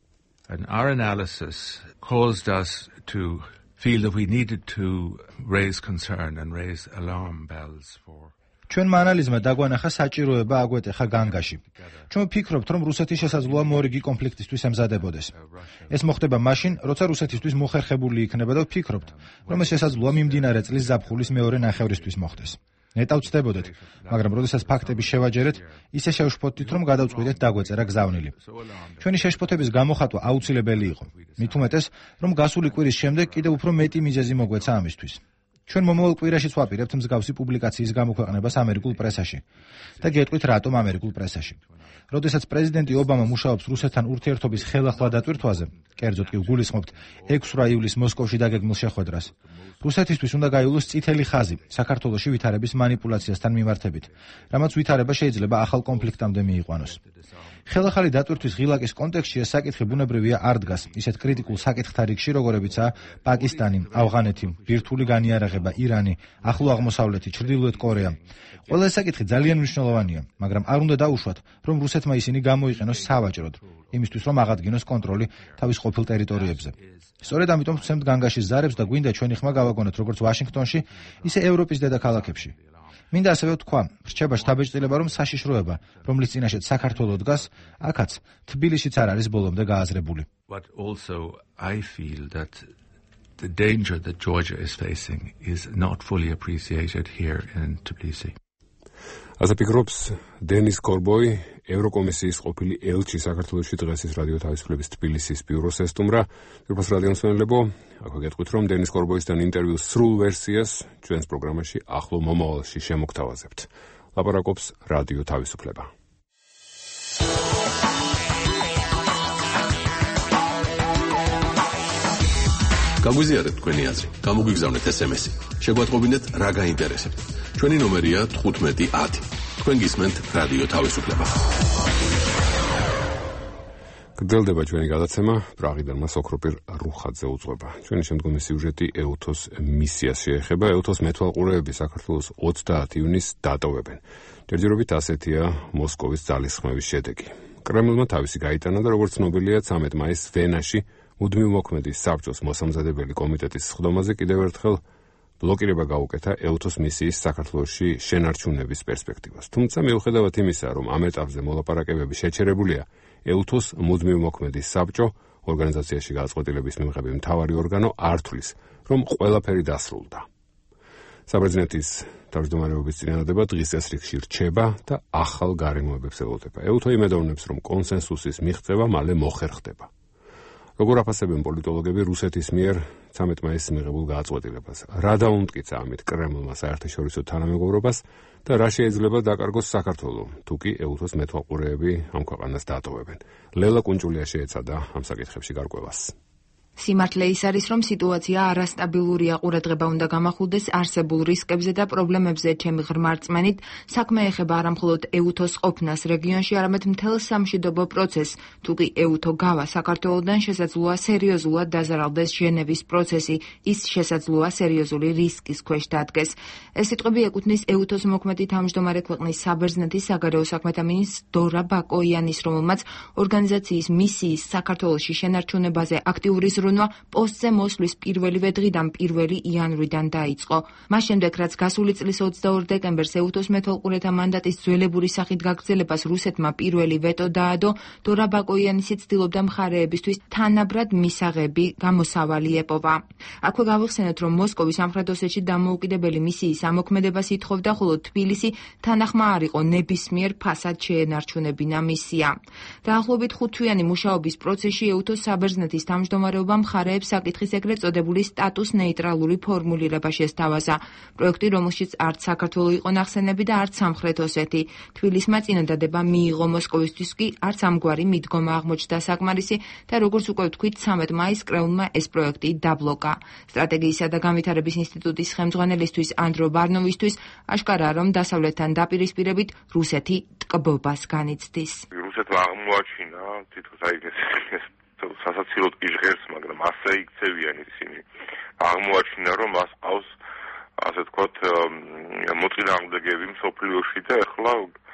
And our analysis caused us to feel that we needed to raise concern and raise alarm bells for ჩვენმა ანალიზმა დაგვანახა საჭიროება აგვეტეხა განგაში. ჩვენ ვფიქრობთ, რომ რუსეთი შესაძლოა მორიგი კონფლიქტისთვის ემზადებოდეს. ეს მოხდება მაშინ, როცა რუსეთისთვის მოხერხებული იქნება და ვფიქრობთ, რომ ეს შესაძლოა მიმდინარე წლის ზაფხულის მეორე ნახევრისთვის მოხდეს. ნეტავ ვცდებოდეთ, მაგრამ როდესაც ფაქტები შევაჯერეთ, ისე შევშფოთდით, რომ გადავწყვიტეთ დაგვეწერა გზავნილი. ჩვენი შეშფოთების გამოხატვა აუცილებელი იყო. მით უმეტეს, რომ გასული კვირის შემდეგ კიდევ უფრო მეტი მიზეზი მოგვეცა ამისთვის. ჩვენ მომავალ კვირაშიც ვაპირებთ მსგავსი პუბლიკაციის გამოქვეყნებას ამერიკულ პრესაში და გეტყვით რატომ ამერიკულ პრესაში. როდესაც პრეზიდენტი ობამა მუშაობს რუსეთთან ურთიერთობის ხელახლა დატვირთვაზე, კერძოდ კი ვგულისხმობთ ექვსი ივლისს მოსკოვში დაგეგმილ შეხვედრას, რუსეთისთვის უნდა გაივლოს წითელი ხაზი საქართველოში ვითარების манипуляციასთან მიმართებით, რამაც ვითარება შეიძლება ახალ კონფლიქტამდე მიიყვანოს. ხელახალი დატვირთვის ღილაკის კონტექსტში ეს საკითხი ბუნებრივია არ დგას ისეთ კრიტიკულ საკითხთა რიგში, როგორებიცაა პაკისტანი, ავღანეთი, ბირთვული განიარაღება, ირანი, ახლო აღმოსავლეთი, ჩრდილოეთ კორეა. ყველა ეს საკითხი ძალიან მნიშვნელოვანია, მაგრამ არ უნდა დაუშვათ, რომ რუსეთმა ისინი გამოიყენოს სავაჭროდ, იმისთვის რომ აღადგინოს კონტროლი თავის ყოფილ ტერიტორიებზე. სწორედ ამიტომ ვცემთ განგაშის ზარებს და გვინდა ჩვენი ხმა გავაგონოთ როგორც ვაშინგტონში, ისე ევროპის დედაქალაქებში. მინდა ასევე ვთქვა, რჩება შთაბეჭდილება, რომ საშიშროება, რომლის წინაშეც საქართველოს დგას, აქაც თბილისშიც არ არის ბოლომდე გააზრებული. But also I feel that the danger that Georgia is facing is not fully appreciated here in Tbilisi. ასე ფიქრობს დენის კორბოი, ევროკომისიის ყოფილი ელჩი საქართველოში დღეს ის რადიო თავისუფლების თბილისის ბიუროს ესტუმრა. ფირფას რადიო მსმენელებო, აქვე გეტყვით, რომ დენის კორბოისთან ინტერვიუს სრულ ვერსიას ჩვენს პროგრამაში ახლო მომავალში შემოგთავაზებთ. ლაპარაკობს რადიო თავისუფლება. გაგვიზიარეთ თქვენი აზრი, გამოგვიგზავნეთ ეს em es-ი. შეგვატყობინეთ რა გაინტერესებთ. ჩვენი ნომერია თხუთმეტი ათი. თქვენ გისმენთ რადიო თავისუფლება. გრძელდება ჩვენი გადაცემა, პრაღიდან მას ოქროპირ რუხაძე უძღვება. ჩვენი შემდგომი სიუჟეტი ეუთოს მისიას შეეხება. ეუთოს მეთვალყურეები საქართველოს ოცდაათი ივნისს დატოვებენ. ჯერჯერობით ასეთია მოსკოვის ძალისხმევის შედეგი. კრემლმა თავისი გაიტანა და როგორც ცნობილია, ცამეტ მაისს ვენაში მუდმივმოქმედის საბჭოს მოსამზადებელი კომიტეტის სხდომაზე კიდევ ერთხელ ბლოკირება გაუკეთა ეუთოს მისიის საქართველოში შენარჩუნების პერსპექტივას. თუმცა მიუხედავად იმისა, რომ ამ ეტაპზე მოლაპარაკებები შეჩერებულია, ეუთოს მუდმივმოქმედის საბჭო, ორგანიზაციაში გადაწყვეტილების მიღების მთავარი ორგანო, არ თვლის, რომ ყველაფერი დასრულდა. საბერძნეთის თავმჯდომარეობის წინადადება დღის წესრიგში რჩება და ახალ გარემოებებს ელოდება. ეუთო იმედოვნებს, რომ კონსენსუსის მიღწევა მალე მოხერხდება. როგორ აფასებენ პოლიტოლოგები რუსეთის მიერ ცამეტ მაისს მიღებულ გადაწყვეტილებას? რა დაუმტკიცა ამით კრემლმა საერთაშორისო თანამეგობრობას და რა შეიძლება დაკარგოს საქართველო, თუ კი ეუთოს მეთვალყურეები ამ ქვეყანას დატოვებენ? ლელა კუნჭულია შეეცადა ამ საკითხებში გარკვევას. სიმართლე ის არის, რომ სიტუაცია არასტაბილურია, ყურადღება უნდა გამახვილდეს არსებულ რისკებზე და პრობლემებზე. ჩემი ღრმა რწმენით, საქმე ეხება არა მხოლოდ ეუთოს ყოფნას რეგიონში, არამედ მთელ სამშვიდობო პროცესს. თუ კი ეუთო გავა საქართველოდან, შესაძლოა სერიოზულად დაზარალდეს ჟენევის პროცესი, ის შესაძლოა სერიოზული რისკის ქვეშ დადგეს. ეს სიტყვები ეკუთვნის ეუთოს მოქმედი თავმჯდომარე ქვეყნის საბერძნეთის საგარეო საქმეთა მინისტრ დორა ბაკოიანის, რომელმაც ორგანიზაციის მისიის საქართველოში შენარჩუნებაზე აქტიური პოსტზე მოსვლის პირველივე დღიდან პირველი იანვრიდან დაიწყო. მას შემდეგ, რაც გასული წლის ოცდაორ დეკემბერს ეუთოს მეთვალყურეთა მანდატის ძველებური სახით გაგრძელებას რუსეთმა პირველი ვეტო დაადო, დორა ბაკოიანისი ცდილობდა მხარეებისთვის თანაბრად მისაღები გამოსავალი ეპოვა. აქვე გავიხსენოთ, რომ მოსკოვი სამხრეთ ოსეთში დამოუკიდებელი მისიის ამოქმედებას ითხოვდა, ხოლო თბილისი თანახმა არ იყო ნებისმიერ ფასად შეენარჩუნებინა მისია. დაახლოებით ხუთთვიანი მუშაობის პროცესში ეუთოს საბერძნეთის თავმჯდომარეობა მხარეებს საკითხის ეგრეთ წოდებული სტატუს ნეიტრალური ფორმულირება შესთავაზა. პროექტი, რომელშიც არც საქართველო იყო ნახსენები და არც სამხრეთ ოსეთი. თბილისმა წინადადება მიიღო, მოსკოვისთვის კი არც ამგვარი მიდგომა აღმოჩნდა საკმარისი და როგორც უკვე ვთქვით, ცამეტ მაისს კრემლმა ეს პროექტი დაბლოკა. სტრატეგიისა და განვითარების ინსტიტუტის ხელმძღვანელისთვის ანდრო ბარნოვისთვის აშკარაა, რომ დასავლეთთან დაპირისპირებით რუსეთი ტკბობას განიცდის. რუსეთმა აღმოაჩინა თითქოს აი ეს სასაცილოდ კი ჟღერს, მაგრამ ასე იქცევიან ისინი. აღმოაჩინა, რომ მას ყავს, ასე ვთქვათ, მოწინააღმდეგეები მსოფლიოში და ახლა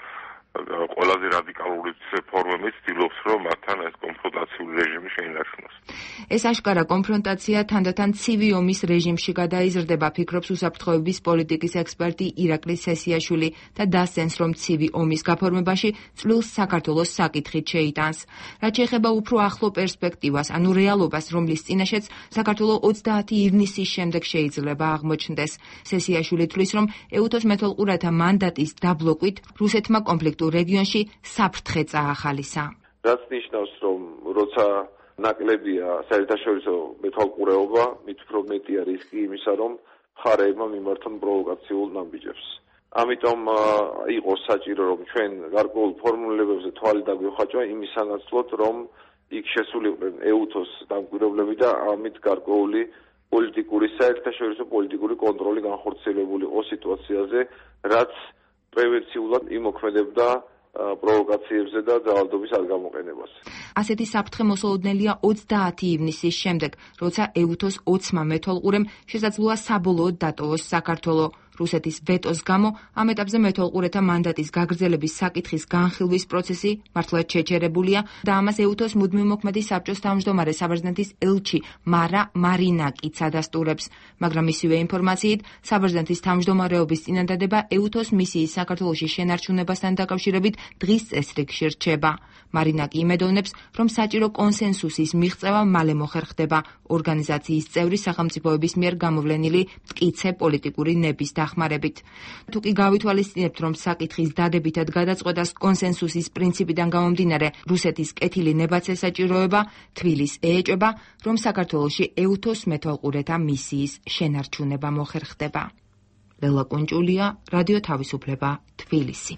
ყველაზე რადიკალური ფორმები ცდილობს, რომ მათთან ეს კონფრონტაციული რეჟიმი შეინარჩუნოს. ეს აშკარა კონფრონტაცია თანდათან ცივი ომის რეჟიმში გადაიზრდება, ფიქრობს უსაფრთხოების პოლიტიკის ექსპერტი ირაკლი სესიაშვილი და დასცენს, რომ ცივი ომის გაფორმებაში წვლილს საქართველოს საკითხით შეიტანს. რაც შეეხება უფრო ახლო პერსპექტივას, ანუ რეალობას, რომლის წინაშეც საქართველო ოცდაათი ივნისის შემდეგ შეიძლება აღმოჩნდეს. სესიაშვილი თვლის, რომ ეუთოს მეთვალყურეთა მანდატის დაბლოკვით რუსეთმა კონფლიქტურ რეგიონში საფრთხე წაახალისა. რაც ნიშნავს, რომ როცა ნაკლებია საერთაშორისო მეთვალყურეობა, მით უფრო მეტია რისკი იმისა, რომ მხარეებმა მიმართონ პროვოკაციულ ნაბიჯებს. ამიტომ იყო საჭირო, რომ ჩვენ გარკვეულ ფორმულებებზე თვალი დაგვიხაჭვა იმის სანაცვლოდ, რომ იქ შესულიყვნენ ეუთოს დამკვირვებლები და ამით გარკვეული პოლიტიკური, საერთაშორისო პოლიტიკური კონტროლი განხორციელებული იყო სიტუაციაზე, რაც პრევენციულად იმოქმედებდა პროვოკაციებზე და ძალადობის არ გამოყენებას. ასეთი საფრთხე მოსალოდნელია ოცდაათი ივნისის შემდეგ, როცა ეუთოს ოცმა მეთვალყურემ შესაძლოა საბოლოოდ დატოვოს საქართველო. რუსეთის ვეტოს გამო ამ ეტაპზე მეთვალყურეთა მანდატის გაგრძელების საკითხის განხილვის პროცესი მართლაც შეჩერებულია და ამას ეუთოს მუდმივ მოქმედი საბჭოს თავმჯდომარე საბერძნეთის ელჩი მარა მარინაკიც ადასტურებს, მაგრამ მისივე ინფორმაციით საბერძნეთის თავმჯდომარეობის წინადადება ეუთოს მისიის საქართველოში შენარჩუნებასთან დაკავშირებით დღის წესრიგში რჩება. მარინაკი იმედოვნებს, რომ საჭირო კონსენსუსის მიღწევა მალე მოხერხდება ორგანიზაციის წევრი სახელმწიფოების მიერ გამოვლენილი მტკიცე პოლიტიკური ნების დახმარებით. თუკი გავითვალისწინებთ, რომ საკითხის დადებითად გადაწყვეტას კონსენსუსის პრინციპიდან გამომდინარე რუსეთის კეთილი ნებაც ესაჭიროება, თბილის ეეჭება, რომ საქართველოში ეუთოს მეთვალყურეთა მისიის შენარჩუნება მოხერხდება. ლელა კუნჭულია, რადიო თავისუფლება, თბილისი.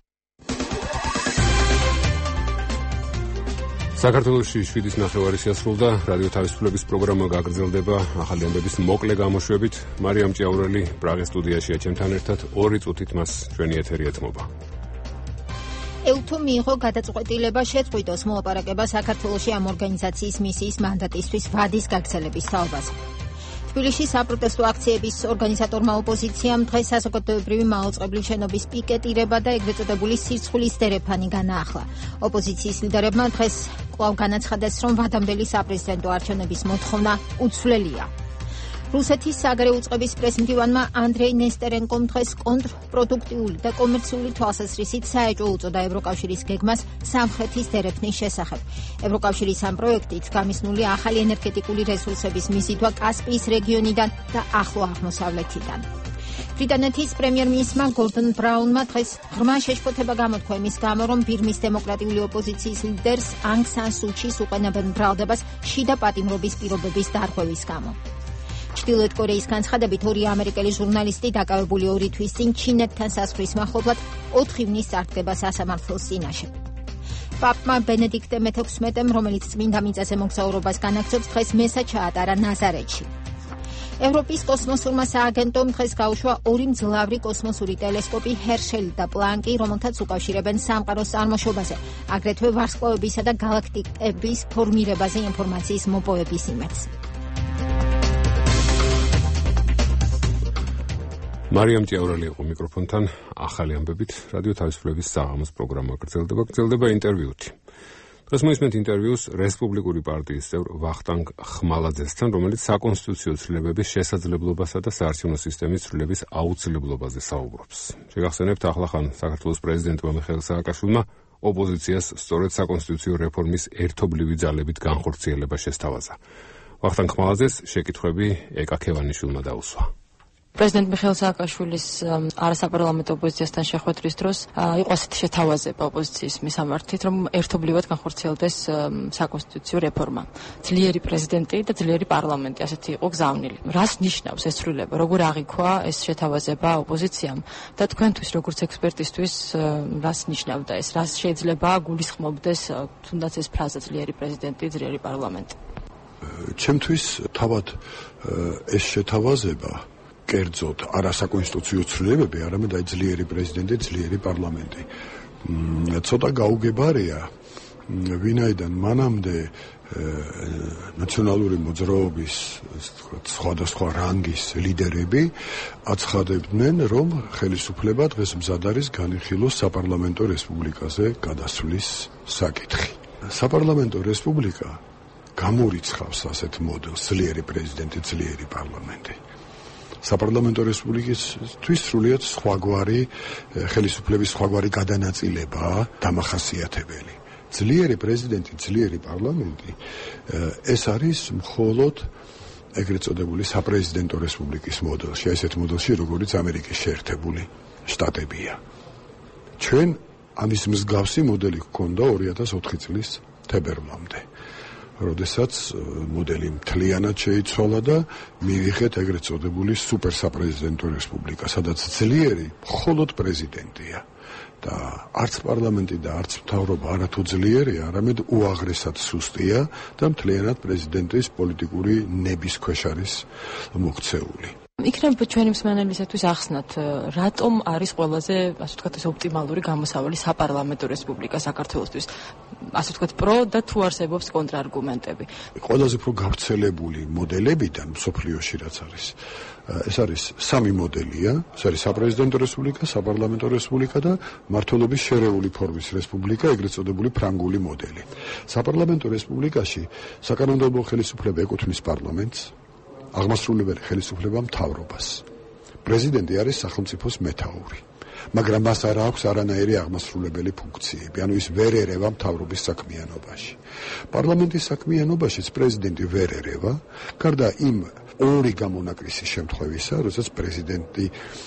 საქართველოში შვიდის ნახევარი სიასრულდა, რადიო თავისუფლების პროგრამა გაგრძელდება ახალი ამბების მოკლე გამოშვებით. მარიამ ჭიაურელი პრაღის სტუდიაშია ჩემთან ერთად, ორი წუთით მას ჩვენი ეთერი ეთმობა. ეუთო მიიღო გადაწყვეტილება შეწყვიტოს მოლაპარაკება საქართველოში ამ ორგანიზაციის მისიის მანდატისთვის ვადის გაგრძელების თაობაზე. თბილისში საპროტესტო აქციების ორგანიზატორმა ოპოზიციამ დღეს საზოგადოებრივი მაუწყებლი შენობის პიკეტირება და ეგრეთ წოდებული სირცხვილის დერეფანი განაახლა. ოპოზიციის ლიდერებმა დღეს კვლავ განაცხადეს, რომ ვადამდელი საპრეზიდენტო არჩევნების მოთხოვნა უცვლელია. რუსეთის საგარეო უწყების პრეზიდენტმა ანდრეი ნესტერენკომ დღეს კონტრპროდუქტიული და კომერციული თვალსაზრისით საეჭვო უწოდა ევროკავშირის გეგმას სამხრეთის დერეფნის შესახებ. ევროკავშირის ამ პროექტით გამისნული ახალი ენერგეტიკული რესურსების მიზიდვა კასპიის რეგიონიდან და ახლო აღმოსავლეთიდან. ბრიტანეთის პრემიერ-მინისტრმა გორდონ ბრაუნმა დღეს ღრმა შეშფოთება გამოთქვა იმის გამო, რომ ბირმის დემოკრატიული ოპოზიციის ლიდერს ანგ სან სუჩის უყენებენ ბრალდებას შიდა პატიმრობის პირობების დარღვევის გამო. ჩრდილოეთ კორეის განცხადებით ორი ამერიკელი ჟურნალისტი დაკავებული ორი თვის წინ ჩინეთთან სასხვრის მახლობლად ოთხ ივნის წარდგება სასამართლოს წინაშე. პაპმა ბენედიქტე მეთექვსმეტემ, რომელიც წმინდა მიწაზე მოგზაურობას განაგრძობს, დღეს მესა ჩაატარა ნაზარეთში. ევროპის კოსმოსურმა სააგენტომ დღეს გაუშვა ორი მძლავრი კოსმოსური ტელესკოპი ჰერშელი და პლანკი, რომელთაც უკავშირებენ სამყაროს წარმოშობაზე, აგრეთვე ვარსკვლავებისა და გალაქტიკების ფორმირებაზე ინფორმაციის მოპოვების იმედს. მარიამ ჭიაურელი იყო მიკროფონთან, ახალი ამბებით რადიო თავისუფლების საღამოს პროგრამა გრძელდება, გრძელდება ინტერვიუთი. დღეს მოისმენთ ინტერვიუს რესპუბლიკური პარტიის წევრ ვახტანგ ხმალაძესთან, რომელიც საკონსტიტუციო ცვლილებების შესაძლებლობასა და საარჩევნო სისტემის ცვლილების აუცილებლობაზე საუბრობს. შეგახსენებთ, ახლახან საქართველოს პრეზიდენტმა მიხეილ სააკაშვილმა ოპოზიციას სწორედ საკონსტიტუციო რეფორმის ერთობლივი ძალებით განხორციელება შესთავაზა. ვახტანგ ხმალაძეს შეკითხვები ეკა ქევანიშვილმა დაუსვა. პრეზიდენტ მიხეილ სააკაშვილის არასაპარლამენტო ოპოზიციასთან შეხვედრის დროს იყო ასეთი შეთავაზება ოპოზიციის მისამართით, რომ ერთობლივად განხორციელდეს საკონსტიტუციო რეფორმა. ძლიერი პრეზიდენტი და ძლიერი პარლამენტი, ასეთი იყო გზავნილი. რას ნიშნავს ეს ცვლილება? როგორ აღიქვა ეს შეთავაზება ოპოზიციამ და თქვენთვის როგორც ექსპერტისთვის რას ნიშნავდა ეს? რას შეიძლება გულისხმობდეს თუნდაც ეს ფრაზა ძლიერი პრეზიდენტი, ძლიერი პარლამენტი? ჩემთვის თავად ეს შეთავაზება კერძოდ არასაკონსტიტუციო ცვლილებები, არამედ აი ძლიერი პრეზიდენტი, ძლიერი პარლამენტი. ცოტა გაუგებარია, ვინაიდან მანამდე ნაციონალური მოძრაობის სხვადასხვა რანგის ლიდერები აცხადებდნენ, რომ ხელისუფლება დღეს მზად არის განიხილოს საპარლამენტო რესპუბლიკაზე გადასვლის საკითხი. საპარლამენტო რესპუბლიკა გამორიცხავს ასეთ მოდელს, ძლიერი პრეზიდენტი, ძლიერი პარლამენტი. საპარლამენტო რესპუბლიკისთვის სრულიად სხვაგვარი ხელისუფლების სხვაგვარი გადანაწილებაა დამახასიათებელი. ძლიერი პრეზიდენტი, ძლიერი პარლამენტი ეს არის მხოლოდ ეგრეთ წოდებული საპრეზიდენტო რესპუბლიკის მოდელში, ესეთ მოდელში, როგორც ამერიკის შეერთებული შტატებია. ჩვენ ამის მსგავსი მოდელი გვქონდა ორი ათას ოთხი წლის თებერვლამდე. როდესაც მოდელი მთლიანად შეიცვალა და მივიღეთ ეგრეთ წოდებული სუპერსაპრეზიდენტო რესპუბლიკა, სადაც ძლიერი მხოლოდ პრეზიდენტია და არც პარლამენტი და არც მთავრობა არათუ ძლიერია, არამედ უაღრესად სუსტია და მთლიანად პრეზიდენტის პოლიტიკური ნების ქვეშ არის მოქცეული. იქნებ ჩვენი მსმენელისათვის ახსნათ, რატომ არის ყველაზე, ასე ვთქვათ, ეს ოპტიმალური გამოსავალი საპარლამენტო რესპუბლიკა საქართველოსთვის, ასე ვთქვათ, პრო და თუ არსებობს კონტრარგუმენტები. ყველაზე უფრო გავრცელებული მოდელებიდან მსოფლიოში რაც არის, ეს არის სამი მოდელია, ეს არის საპრეზიდენტო რესპუბლიკა, საპარლამენტო რესპუბლიკა და მმართველობის შერეული ფორმის რესპუბლიკა, ეგრეთ წოდებული ფრანგული მოდელი. საპარლამენტო რესპუბლიკაში საკანონმდებლო ხელისუფლება ეკუთვნის პარლამენტს, აღმასრულებელი ხელისუფლება მთავრობას. პრეზიდენტი არის სახელმწიფოს მეთაური, მაგრამ მას არ აქვს არანაირი აღმასრულებელი ფუნქციები, ანუ ის ვერ ერევა მთავრობის საქმიანობაში. პარლამენტის საქმიანობაშიც პრეზიდენტი ვერ ერევა, გარდა იმ ორი გამონაკლისის შემთხვევისა, როდესაც პრეზიდენტი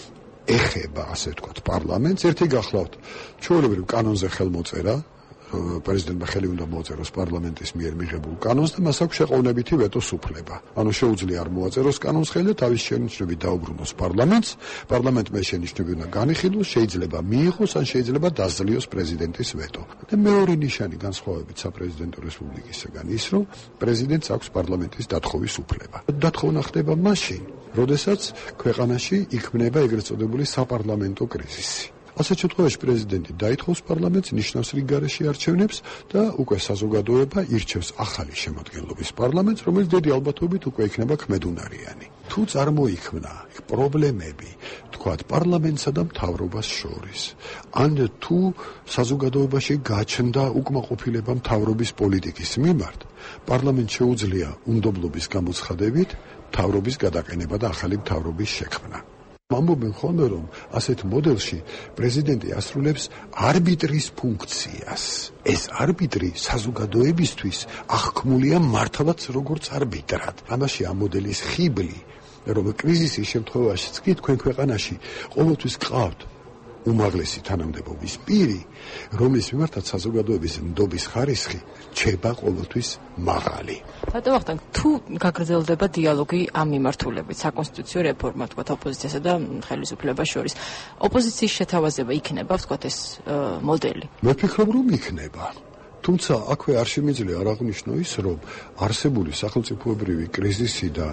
ეხება, ასე ვთქვათ, პარლამენტს, ერთი გახლავთ ჩვეულებრივ კანონზე ხელმოწერა, პრეზიდენტმა ხელი უნდა მოაწეროს პარლამენტის მიერ მიღებულ კანონს და მას აქვს შეყოვნებითი ვეტოს უფლება. ანუ შეუძლია არ მოაწეროს კანონს ხელი და თავის შენიშვნებით დაუბრუნოს პარლამენტს, პარლამენტმა შენიშვნები უნდა განიხილოს, შეიძლება მიიღოს ან შეიძლება დაძლიოს პრეზიდენტის ვეტო. და მეორე ნიშანი განსხვავებით საპრეზიდენტო რესპუბლიკისგან ის, რომ პრეზიდენტს აქვს პარლამენტის დათხოვის უფლება. დათხოვნა ხდება მაშინ, როდესაც ქვეყანაში იქმნება ეგრეთ წოდებული საპარლამენტო კრიზისი. ასეთ შემთხვევაში პრეზიდენტი დაითხოვს პარლამენტს, ნიშნავს რიგ გარეშე არჩევნებს და უკვე საზოგადოება ირჩევს ახალი შემადგენლობის პარლამენტს, რომელიც დიდი ალბათობით უკვე იქნება ქმედუნარიანი. თუ წარმოიქმნა პრობლემები, თქვათ, პარლამენტსა და მთავრობას შორის, ან თუ საზოგადოებაში გაჩნდა უკმაყოფილება მთავრობის პოლიტიკის მიმართ, პარლამენტს შეუძლია უნდობლობის გამოცხადებით მთავრობის გადაყენება და ახალი მთავრობის შექმნა. ამბობენ ხოლმე, რომ ასეთ მოდელში პრეზიდენტი ასრულებს არბიტრის ფუნქციას. ეს არბიტრი საზოგადოებისთვის აღქმულია მართლაც როგორც არბიტრად. ამაში ამ მოდელის ხიბლი, რომ კრიზისის შემთხვევაშიც კი თქვენ ქვეყანაში ყოველთვის გყავთ უმაღლესი თანამდებობის პირი, რომლის მიმართაც საზოგადოების ნდობის ხარისხი რჩება ყოველთვის მაღალი. რატო ვახტანგ, თუ გაგრძელდება დიალოგი ამ მიმართულებით, საკონსტიტუციო რეფორმა, თქვათ, ოპოზიციასა და ხელისუფლებას შორის, ოპოზიციის შეთავაზება იქნება, ვთქვათ, ეს მოდელი? მე ვფიქრობ, რომ იქნება. თუმცა აქვე არ შემიძლია არ აღნიშნო ის, რომ არსებული სახელმწიფოებრივი კრიზისიდან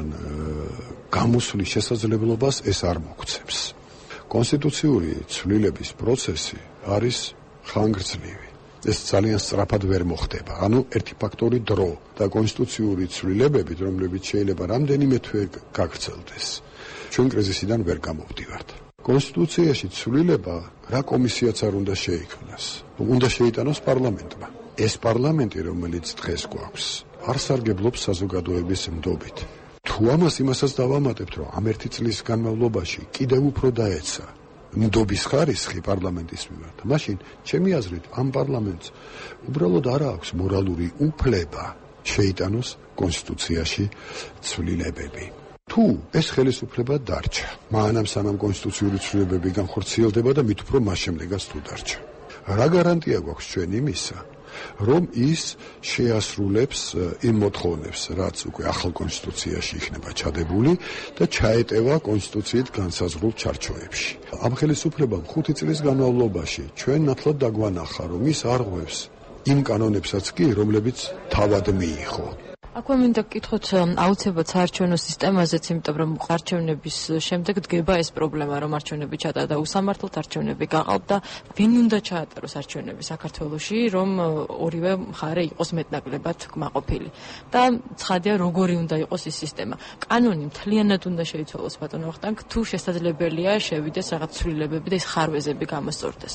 გამოსვლის შესაძლებლობას ეს არ მოგცემს. კონსტიტუციური ცვლილების პროცესი არის ხანგრძლივი. ეს ძალიან სწრაფად ვერ მოხდება. ანუ ერთი ფაქტორი დრო და კონსტიტუციური ცვლილებები, რომლებიც შეიძლება რამდენიმე თვე გაგრძელდეს. ჩვენ კრიზისიდან ვერ გამოვდივართ. კონსტიტუციაში ცვლილება რა კომისიაც არ უნდა შეიქმნას. უნდა შეიტანოს პარლამენტმა. ეს პარლამენტი, რომელიც დღეს გვაქვს, არ სარგებლობს საზოგადოების ნდობით. თუ ამას იმასაც დავამატებთ, რომ ამ ერთი წლის განმავლობაში კიდევ უფრო დაეცა ნდობის ხარისხი პარლამენტის მიმართ, მაშინ ჩემი აზრით ამ პარლამენტს უბრალოდ არ აქვს მორალური უფლება შეიტანოს კონსტიტუციაში ცვლილებები. თუ ეს ხელისუფლება დარჩა, მანამ სანამ კონსტიტუციური ცვლილებები განხორციელდება და მით უფრო მას შემდეგაც თუ დარჩა, რა გარანტია გვაქვს ჩვენ იმისა, რომ ის შეასრულებს იმ მოთხოვნებს, რაც უკვე ახალ კონსტიტუციაში იქნება ჩადებული და ჩაეტევა კონსტიტუციით განსაზღვრულ ჩარჩოებში. ამ ხელისუფლებამ ხუთი წლის განმავლობაში ჩვენ ნათლად დაგვანახა, რომ ის არღვევს იმ კანონებსაც კი, რომლებიც თავად მიიღო. აქვე მინდა გკითხოთ აუცილებლად საარჩევნო სისტემაზეც, იმიტომ რომ არჩევნების შემდეგ დგება ეს პრობლემა, რომ არჩევნები ჩატარდა უსამართლოდ, არჩევნები გაყალბდა და ვინ უნდა ჩაატაროს არჩევნები საქართველოში, რომ ორივე მხარე იყოს მეტნაკლებად კმაყოფილი. და ცხადია, როგორი უნდა იყოს ის სისტემა. კანონი მთლიანად უნდა შეიცვალოს, ბატონო ვახტანგ, თუ შესაძლებელია შევიდეს რაღაც ცვლილებები და ის ხარვეზები გამოსწორდეს.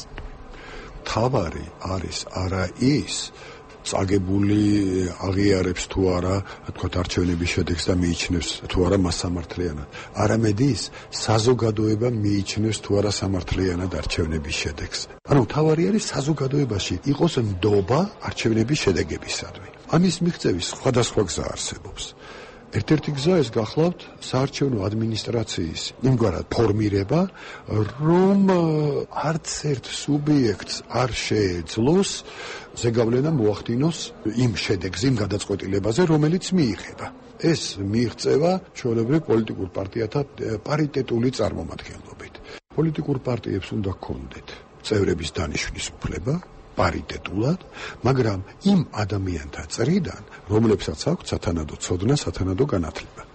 თავარი არის არა ის წაგებული აღიარებს თუ არა, თქვათ, არჩევნების შედეგს და მიიჩნევს თუ არა მას სამართლიანად. არამედ ის საზოგადოება მიიჩნევს თუ არა სამართლიანად არჩევნების შედეგს. ანუ თავარი არის საზოგადოებაში იყოს ნდობა არჩევნების შედეგებისადმი. ამის მიღწევის სხვადასხვა გზა არსებობს. ერთ-ერთი გზა ეს გახლავთ საარჩევნო ადმინისტრაციის იმგვარად ფორმირება, რომ არც ერთ სუბიექტს არ შეეძლოს ზეგავლენა მოახდინოს იმ შედეგზე, იმ გადაწყვეტილებაზე, რომელიც მიიღება. ეს მიიღწევა ჩვეულებრივ პოლიტიკურ პარტიათა პარიტეტული წარმომადგენლობით. პოლიტიკურ პარტიებს უნდა ჰქონდეთ წევრების დანიშვნის უფლება პარიტეტულად, მაგრამ იმ ადამიანთა წრიდან, რომლებსაც აქვთ სათანადო ცოდნა, სათანადო განათლება.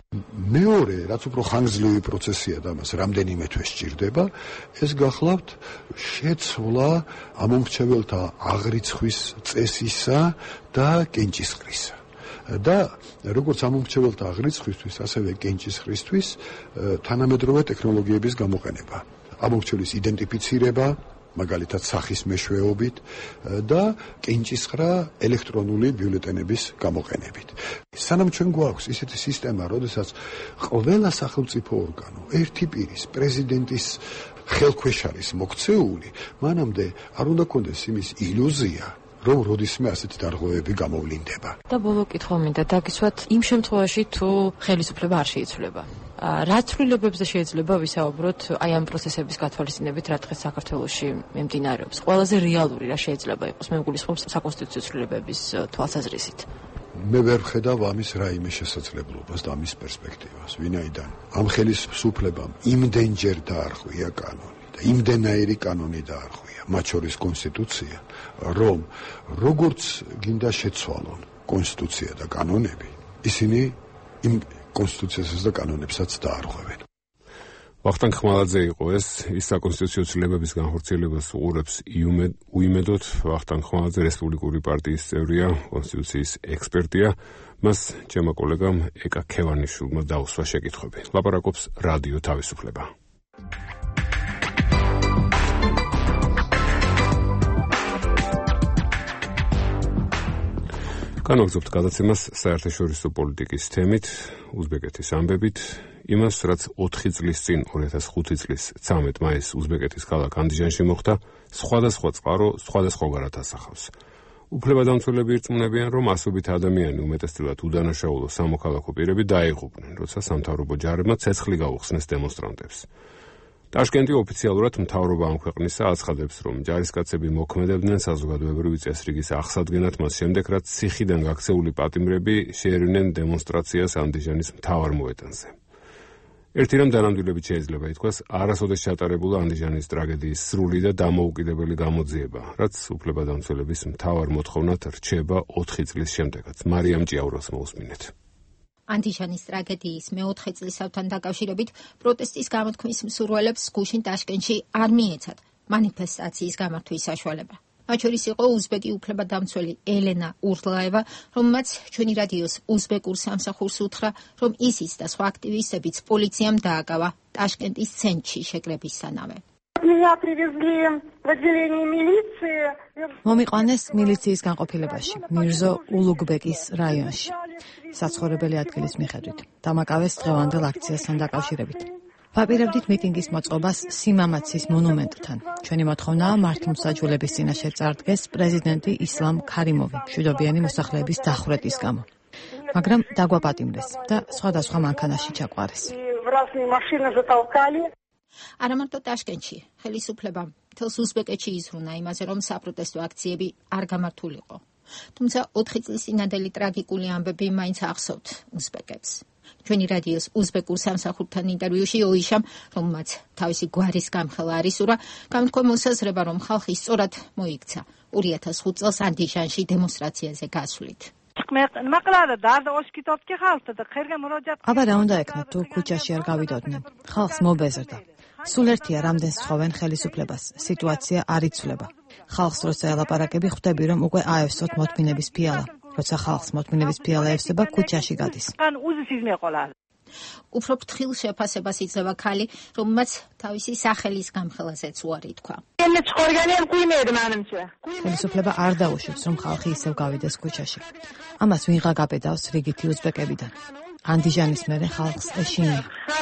მეორე, რაც უფრო ხანგრძლივი პროცესია და მას რამდენიმე თვე სჭირდება, ეს გახლავთ შეცვლა ამომრჩეველთა აღრიცხვის წესისა და კენჭისყრისა. და როგორც ამომრჩეველთა აღრიცხვისთვის, ასევე კენჭისყრისთვის თანამედროვე ტექნოლოგიების გამოყენება, ამომრჩეველის იდენტიფიცირება, მაგალითად სახის მეშვეობით და კენჭისყრა ელექტრონული ბიულეტენების გამოყენებით. სანამ ჩვენ გვაქვს ისეთი სისტემა, როდესაც ყველა სახელმწიფო ორგანო ერთი პირის პრეზიდენტის ხელქვეშ არის მოქცეული, მანამდე არ უნდა კონდეს იმის ილუზია, რომ როდისმე ასეთი დარღვევები გამოვლინდება. და ბოლო კითხვა მინდა დაგისვათ, იმ შემთხვევაში თუ ხელისუფლება არ შეიცვლება. რა ცვლილებებზე შეიძლება ვისაუბროთ აი ამ პროცესების გათვალისწინებით, რა დღეს საქართველოში მიმდინარეობს? ყველაზე რეალური რა შეიძლება იყოს? მე მგულისხმობს საკონსტიტუციო ცვლილებების თვალსაზრისით. მე ვერ ვხედავ ამის რაიმე შესაძლებლობას და ამის პერსპექტივას, ვინაიდან ამ ხელისუფლებამ იმდენჯერ დაარღვია კანონი და იმდენაირი კანონი დაარღვია, მათ შორის კონსტიტუცია, რომ როგორც გინდა შეცვალონ კონსტიტუცია და კანონები, ისინი იმ კონსტიტუციასაც და კანონებსაც დაარღვევენ. ვახტანგ ხმალაძე იყო ეს, ის საკონსტიტუციო ცვლილებების განხორციელებას უყურებს უიმედოდ. ვახტანგ ხმალაძე რესპუბლიკური პარტიის წევრია, კონსტიტუციის ექსპერტია. მას ჩემო კოლეგამ ეკა ქევანიშვილმა დაუსვა შეკითხვები. ლაპარაკობს რადიო თავისუფლება. განვაგრძობთ გადაცემას საერთაშორისო პოლიტიკის თემით, უზბეკეთის ამბებით, იმას, რაც ოთხი წლის წინ ორი ათას ხუთი წლის ცამეტ მაისს უზბეკეთის ქალაქ ანდიჟანში მოხდა, სხვადასხვა წყარო სხვადასხვაგვარად ასახავს. უფლებადამცველები ირწმუნებიან, რომ ასობით ადამიანი უმეტესწილად უდანაშაულო სამოქალაქო პირები დაიღუპნენ, როცა სამთავრობო ჯარებმა ცეცხლი გაუხსნეს დემონსტრანტებს. ტაშკენტი ოფიციალურად მთავრობა ამ ქვეყნისა აცხადებს, რომ ჯარისკაცები მოქმედებდნენ საზოგადოებრივი წესრიგის აღსადგენად მას შემდეგ, რაც ციხიდან გაქცეული პატიმრები შეერივნენ დემონსტრაციას ანდიჟანის მთავარ მოედანზე. ერთი რამ დანამდვილებით შეიძლება ითქვას, არასოდეს ჩატარებულა ანდიჟანის ტრაგედიის სრული და დამოუკიდებელი გამოძიება, რაც უფლებადამცველების მთავარ მოთხოვნად რჩება ოთხი წლის შემდეგაც. მარიამ ჭიაუროს მოусმინეთ. ანდიჟანის ტრაგედიის მეოთხე წლისავთან დაკავშირებით პროტესტის გამოთქმის მსურველებს გუშინ ტაშკენტში არ მიეცათ მანიფესტაციის გამართვის საშუალება. მათ შორის იყო უზბეკი უფლებადამცველი ელენა ურლაევა, რომელმაც ჩვენი რადიოს უზბეკურ სამსახურს უთხრა, რომ ისიც და სხვა აქტივისტებიც პოლიციამ დააკავა ტაშკენტის ცენტრში შეკრებისთანავე. მომიყვანეს მილიციის განყოფილებაში, მირზო ულუგბეკის რაიონში, საცხოვრებელი ადგილის მიხედვით. დამაკავეს დღევანდელ აქციასთან დაკავშირებით. ვაპირებდით მიტინგის მოწყობას სიმამაცის მონუმენტთან. ჩვენი მოთხოვნაა მართლმსაჯულების წინაშე წარდგეს პრეზიდენტი ისლამ ქარიმოვი მშვიდობიანი მოსახლეების დახვრეტის გამო. მაგრამ დაგვაპატიმრეს და სხვადასხვა მანქანაში ჩაყვარეს. არა მარტო ტაშკენტში, ხელისუფლებამ მთელს უზბეკეთში იზრუნა იმაზე, რომ საპროტესტო აქციები არ გამართულიყო. თუმცა ოთხი წლის წინადელი ტრაგიკული ამბები მაინც ახსოვთ უზბეკებს. ჩვენი რადიოს უზბეკურ სამსახურთან ინტერვიუში ოიშამ, რომელმაც თავისი გვარის გამხელა არ ისურვა, გამთქვა მოსაზრება, რომ ხალხი სწორად მოიქცა ორი ათას ხუთი წელს ანდიჟანში დემონსტრაციაზე გასვლით. აბა რა უნდა ეკნათ თუ ქუჩაში არ გავიდოდნენ? ხალხს მობეზრდა. სულ ერთია რამდენ სთხოვენ ხელისუფლებას, სიტუაცია არ იცვლება. ხალხს როცა ელაპარაკები, ხვდები რომ უკვე აევსოთ მოთმინების ფიალა. როცა ხალხს მოთმინების ფიალა ევსება, ქუჩაში გადის. უფრო ფრთხილ შეფასებას იძლევა ქალი, რომელმაც თავისი სახელის გამხელაზეც უარი თქვა. ხელისუფლება არ დაუშვებს, რომ ხალხი ისევ გავიდეს ქუჩაში. ამას ვინღა გაბედავს რიგითი უზბეკებიდან. ანდიჟანის მერე ხალხს ეშინია.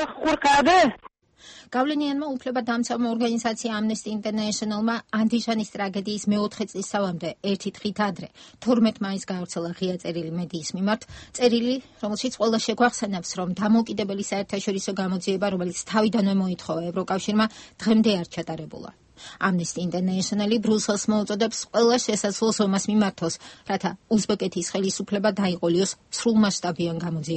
გავლენიანმა უფლებადამცავმა ორგანიზაცია Amnesty International-მა ანდიჟანის ტრაგედიის მეოთხე წლისთავამდე ერთი დღით ადრე, თორმეტ მაისს გავრცელა ღია წერილი მედიის მიმართ, წერილი, რომელშიც ყველა შეგვახსენებს, რომ დამოუკიდებელი საერთაშორისო გამოძიება, რომელიც თავიდანვე მოითხოვა ევროკავშირმა, დღემდე არ ჩატარებულა. Amnesty International-ი ბრიუსელს მოუწოდებს ყველა შესაძლოს ომას მიმართოს, რათა უზბეკეთის ხელისუფლება დაიყოლიოს სრულმასშტაბიან გამოძიებაზე.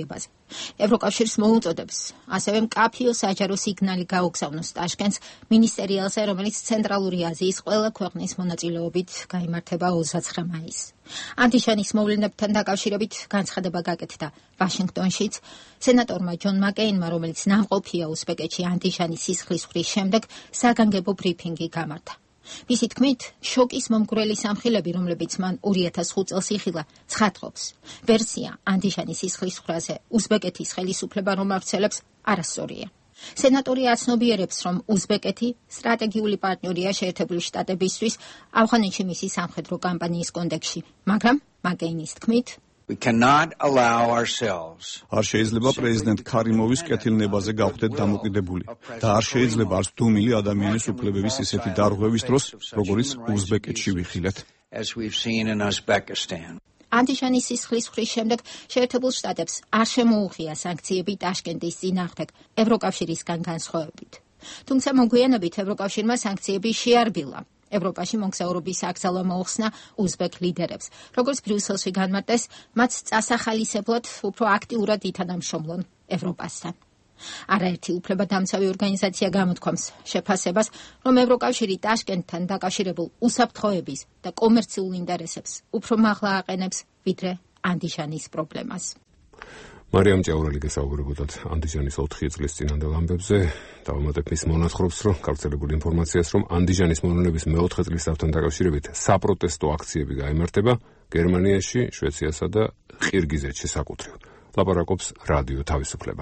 ევროკავშირს მოუწოდებს ასევე მკაფიო საჯარო სიგნალი გაუგზავნოს ტაშკენტს მინისტერიალზე, რომელიც ცენტრალური აზიის ყველა ქვეყნის მონაწილეობით გაიმართება ოცდაათი მაისს. ანდიშანის მოვლენებთან დაკავშირებით განცხადება გაკეთდა ვაშინგტონშიც სენატორმა ჯონ მაკეინმა, რომელიც ნამყოფია უზბეკეთში ანდიშანის სისხლისღვრის შემდეგ საგანგებო ბრიფინგი გამართა. მისი თქმით, შოკის მომგვრელი სამხილები, რომლებიც მან ორი ათას ხუთ წელს იხილა, ცხადყოფს. ვერსია ანდიშანის სისხლისღვრაზე უზბეკეთის ხელისუფლება რომ ავრცელებს, არასწორია. სენატორი აცნობიერებს, რომ უზბეკეთი სტრატეგიული პარტნიორია შეერთებული შტატებისთვის ავღანეთში მისი სამხედრო კამპანიის კონტექსტში, მაგრამ მაკეინის თქმით, We cannot allow ourselves. არ შეიძლება პრეზიდენტ ქარიმოვის კეთილნებაზე გავხდეთ დამოკიდებული და არ შეიძლება არც დუმილი ადამიანის უფლებების ისეთი დარღვევის დროს, როგორც უზბეკეთში ვიხილეთ. As we've seen in Uzbekistan. ანდიშანის სისხლისღვრის შემდეგ შეერთებულ შტატებს არ შემოუღია სანქციები ტაშკენტის წინააღმდეგ ევროკავშირისგან განსხვავებით. თუმცა მოგვიანებით ევროკავშირმა სანქციები შეარბილა. ევროპაში მოგზაურობის აკრძალვა მოუხსნა უზბეკ ლიდერებს, როგორც ბრიუსელში განმარტეს, მათ წასახალისებლად უფრო აქტიურად ითანამშრომლონ ევროპასთან. არაერთი უფლებადამცავი ორგანიზაცია გამოთქვამს შეფასებას, რომ ევროკავშირი ტაშკენტთან დაკავშირებულ უსაფრთხოების და კომერციულ ინტერესებს უფრო მაღლა აყენებს, ვიდრე ანდიშანის პრობლემას. მარიამ ჭაურელი გესაუბრებოდათ ანდიჟანის ოთხი წლის წინანდელ ამბებზე. დავამატებ მის მონათხრობს, რომ გავრცელებული ინფორმაციას, რომ ანდიჟანის მოვლენების მეოთხე წლისთავთან დაკავშირებით საპროტესტო აქციები გაიმართება გერმანიაში, შვეიცარიასა და ყირგიზეთში საკუთრივ. ლაპარაკობს რადიო თავისუფლება.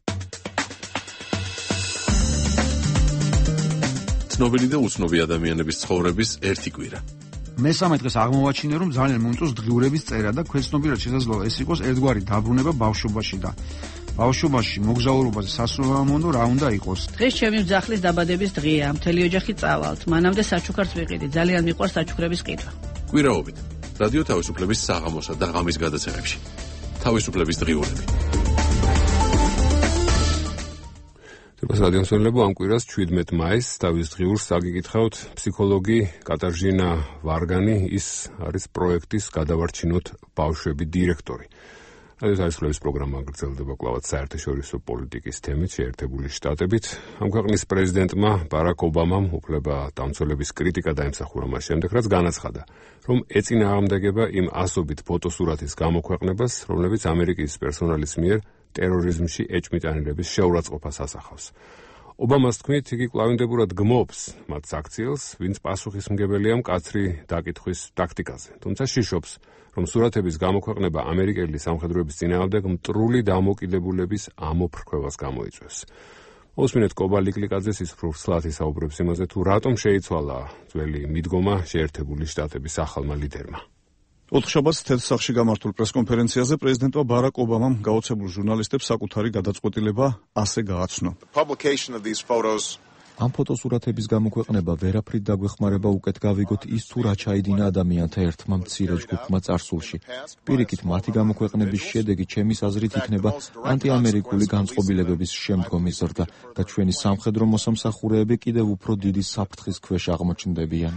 ცნობილი და უცნობი ადამიანების ცხოვრების ერთი კვირა. მესამე დღეს აღმოვაჩინე, რომ ძალიან მომწონს დღიურების წერა და ქვეცნობიერად შესაძლოა ეს იყოს ერთგვარი დაბრუნება ბავშვობაში და ბავშვობაში მოგზაურობაზე სასურველმონო რა უნდა იყოს. დღეს ჩემი მძახლის დაბადების დღეა, მთელი ოჯახი წავალთ. მანამდე საჩუქარს ვიყიდი, ძალიან მიყვარს საჩუქრების ყიდვა. კვირაობით რადიო თავისუფლების საღამოსა და ღამის გადაცემებში. თავისუფლების დღიურები. რადიოსმენელებო, ამ კვირას შვიდმეტ მაისს თავის დღიურს დაგიკითხავთ ფსიქოლოგი კატარჟინა ვარგანი, ის არის პროექტის გადავარჩინოთ ბავშვები დირექტორი. რადიო თავისუფლების პროგრამა გრძელდება კვლავაც საერთაშორისო პოლიტიკის თემით შეერთებული შტატებით. ამ ქვეყნის პრეზიდენტმა ბარაკ ობამამ უფლება დამცველების კრიტიკა დაიმსახურა მას შემდეგ, რაც განაცხადა, რომ ეწინააღმდეგება იმ ასობით ფოტოსურათის გამოქვეყნებას, რომლებიც ამერიკის პერსონალის მიერ ტერორიზმში ეჭვმიტანილების შეურაცხყოფას ასახავს. ობამას თქმით, იგი კლავინდებურად გმობს მათ საქციელს, ვინც პასუხისმგებელია მკაცრი დაკითხვის ტაქტიკაზე. თუმცა შიშობს, რომ სურათების გამოქვეყნება ამერიკელი სამხედროების წინააღმდეგ მტრული დამოკიდებულების ამოფრქვევას გამოიწვევს. მოსმინეთ კობა ლიკლიკაძეს ის ფრუსლად ისაუბრებს იმაზე, თუ რატომ შეიცვალა ძველი მიდგომა შეერთებული შტატების ახალმა ლიდერმა. ოთხშაბათს თეთრსახში გამართულ პრესკონფერენციაზე პრეზიდენტმა ბარაკ ობამამ გაოცებულ ჟურნალისტებს საკუთარი გადაწყვეტილება ასე გააცნო. ამ ფოტოსურათების გამოქვეყნება ვერაფრით დაგვეხმარება უკეთ გავიგოთ ის თუ რა ჩაიდინა ადამიანთა ერთმა მცირე ჯგუფმა წარსულში. პირიქით, მათი გამოქვეყნების შედეგი ჩემის აზრით იქნება ანტიამერიკული განწყობილებების შემდგომი ზრდა და ჩვენი სამხედრო მოსამსახურეები კიდევ უფრო დიდი საფრთხის ქვეშ აღმოჩნდებიან.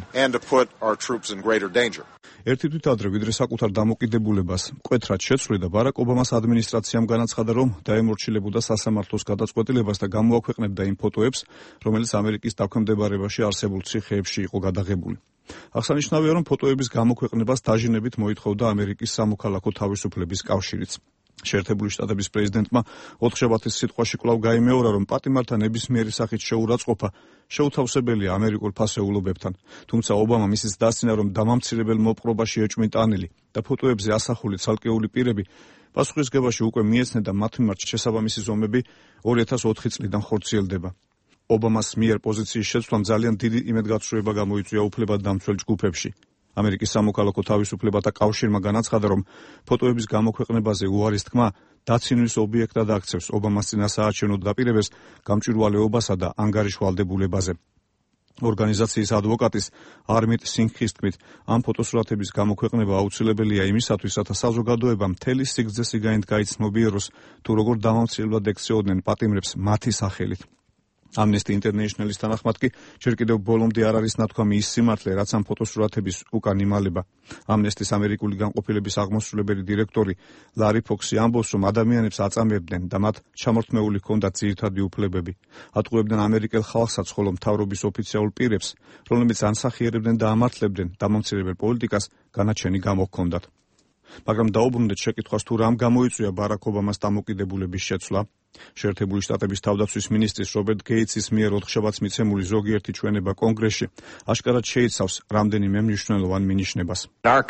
ერთი თვით ადრე, ვიდრე საკუთარ დამოკიდებულებას მკვეთრად შეცვლიდა, ბარაკ ობამას ადმინისტრაციამ განაცხადა, რომ დაემორჩილებოდა სასამართლოს გადაწყვეტილებას და გამოაქვეყნებდა იმ ფოტოებს, რომელიც ამერიკის დაქვემდებარებაში არსებულ ციხეებში იყო გადაღებული. აღსანიშნავია, რომ ფოტოების გამოქვეყნებას დაჟინებით მოითხოვდა ამერიკის სამოქალაქო თავისუფლების კავშირიც. შეერთებული შტატების პრეზიდენტმა ოთხშაბათის სიტყვაში კვლავ გაიმეორა, რომ პატიმართა ნებისმიერი სახით შეურაცხყოფა შეუთავსებელია ამერიკულ ფასეულობებთან. თუმცა ობამა მისის დასცინა, რომ დამამცირებელ მოპყრობაში ეჭვმიტანილი და ფოტოებზე ასახული ცალკეული პირები პასუხისგებაში უკვე მიეცნე და მათ მიმართ შესაბამისი ზომები ორი ათას ოთხი წლიდან ხორციელდება. ობამას მიერ პოზიციის შეცვლამ ძალიან დიდი იმედგაცრუება გამოიწვია უფლებადდამცველ ჯგუფებში. ამერიკის სამოქალაქო თავისუფლებათა კავშირმა განაცხადა, რომ ფოტოების გამოქვეყნებაზე უარის თქმა დაცინვის ობიექტად აქცევს ობამას წინა საარჩევნო დაპირებებს გამჭვირვალეობასა და ანგარიშვალდებულებაზე. ორგანიზაციის ადვოკატის არმიტ სინგჰის თქმით, ამ ფოტოსურათების გამოქვეყნება აუცილებელია იმისათვის, რათა საზოგადოება მთელი სიგრძე-სიგანით გაიცნობიეროს, თუ როგორ დამამცირებლად ექცეოდნენ პატიმრებს მათი სახელით. Amnesty International-ის თანახმად კი ჯერ კიდევ ბოლომდე არ არის ნათქვამი ის სიმართლე, რაც ამ ფოტოსურათების უკან იმალება. Amnesty-ის ამერიკული განყოფილების აღმასრულებელი დირექტორი ლარი ფოქსი ამბობს, რომ ადამიანებს აწამებდნენ და მათ ჩამორთმეული ჰქონდათ ძირითადი უფლებები. ატყუებდნენ ამერიკელ ხალხსაც, ხოლო მთავრობის ოფიციალურ პირებს, რომლებიც ანსახიერებდნენ და ამართლებდნენ დამამცირებელ პოლიტიკას, განაჩენი გამოჰქონდათ. მაგრამ დაუბრუნდეთ შეკითხვას, თუ რამ გამოიწვია ბარაკ ობამას დამოკიდებულების შეცვლა. შეერთებული შტატების თავდაცვის მინისტრის რობერტ გეიტსის მიერ ოთხშაბათს მიცემული ზოგიერთი ჩვენება კონგრესში აშკარად შეიცავს რამდენიმე მნიშვნელოვან მინიშნებას.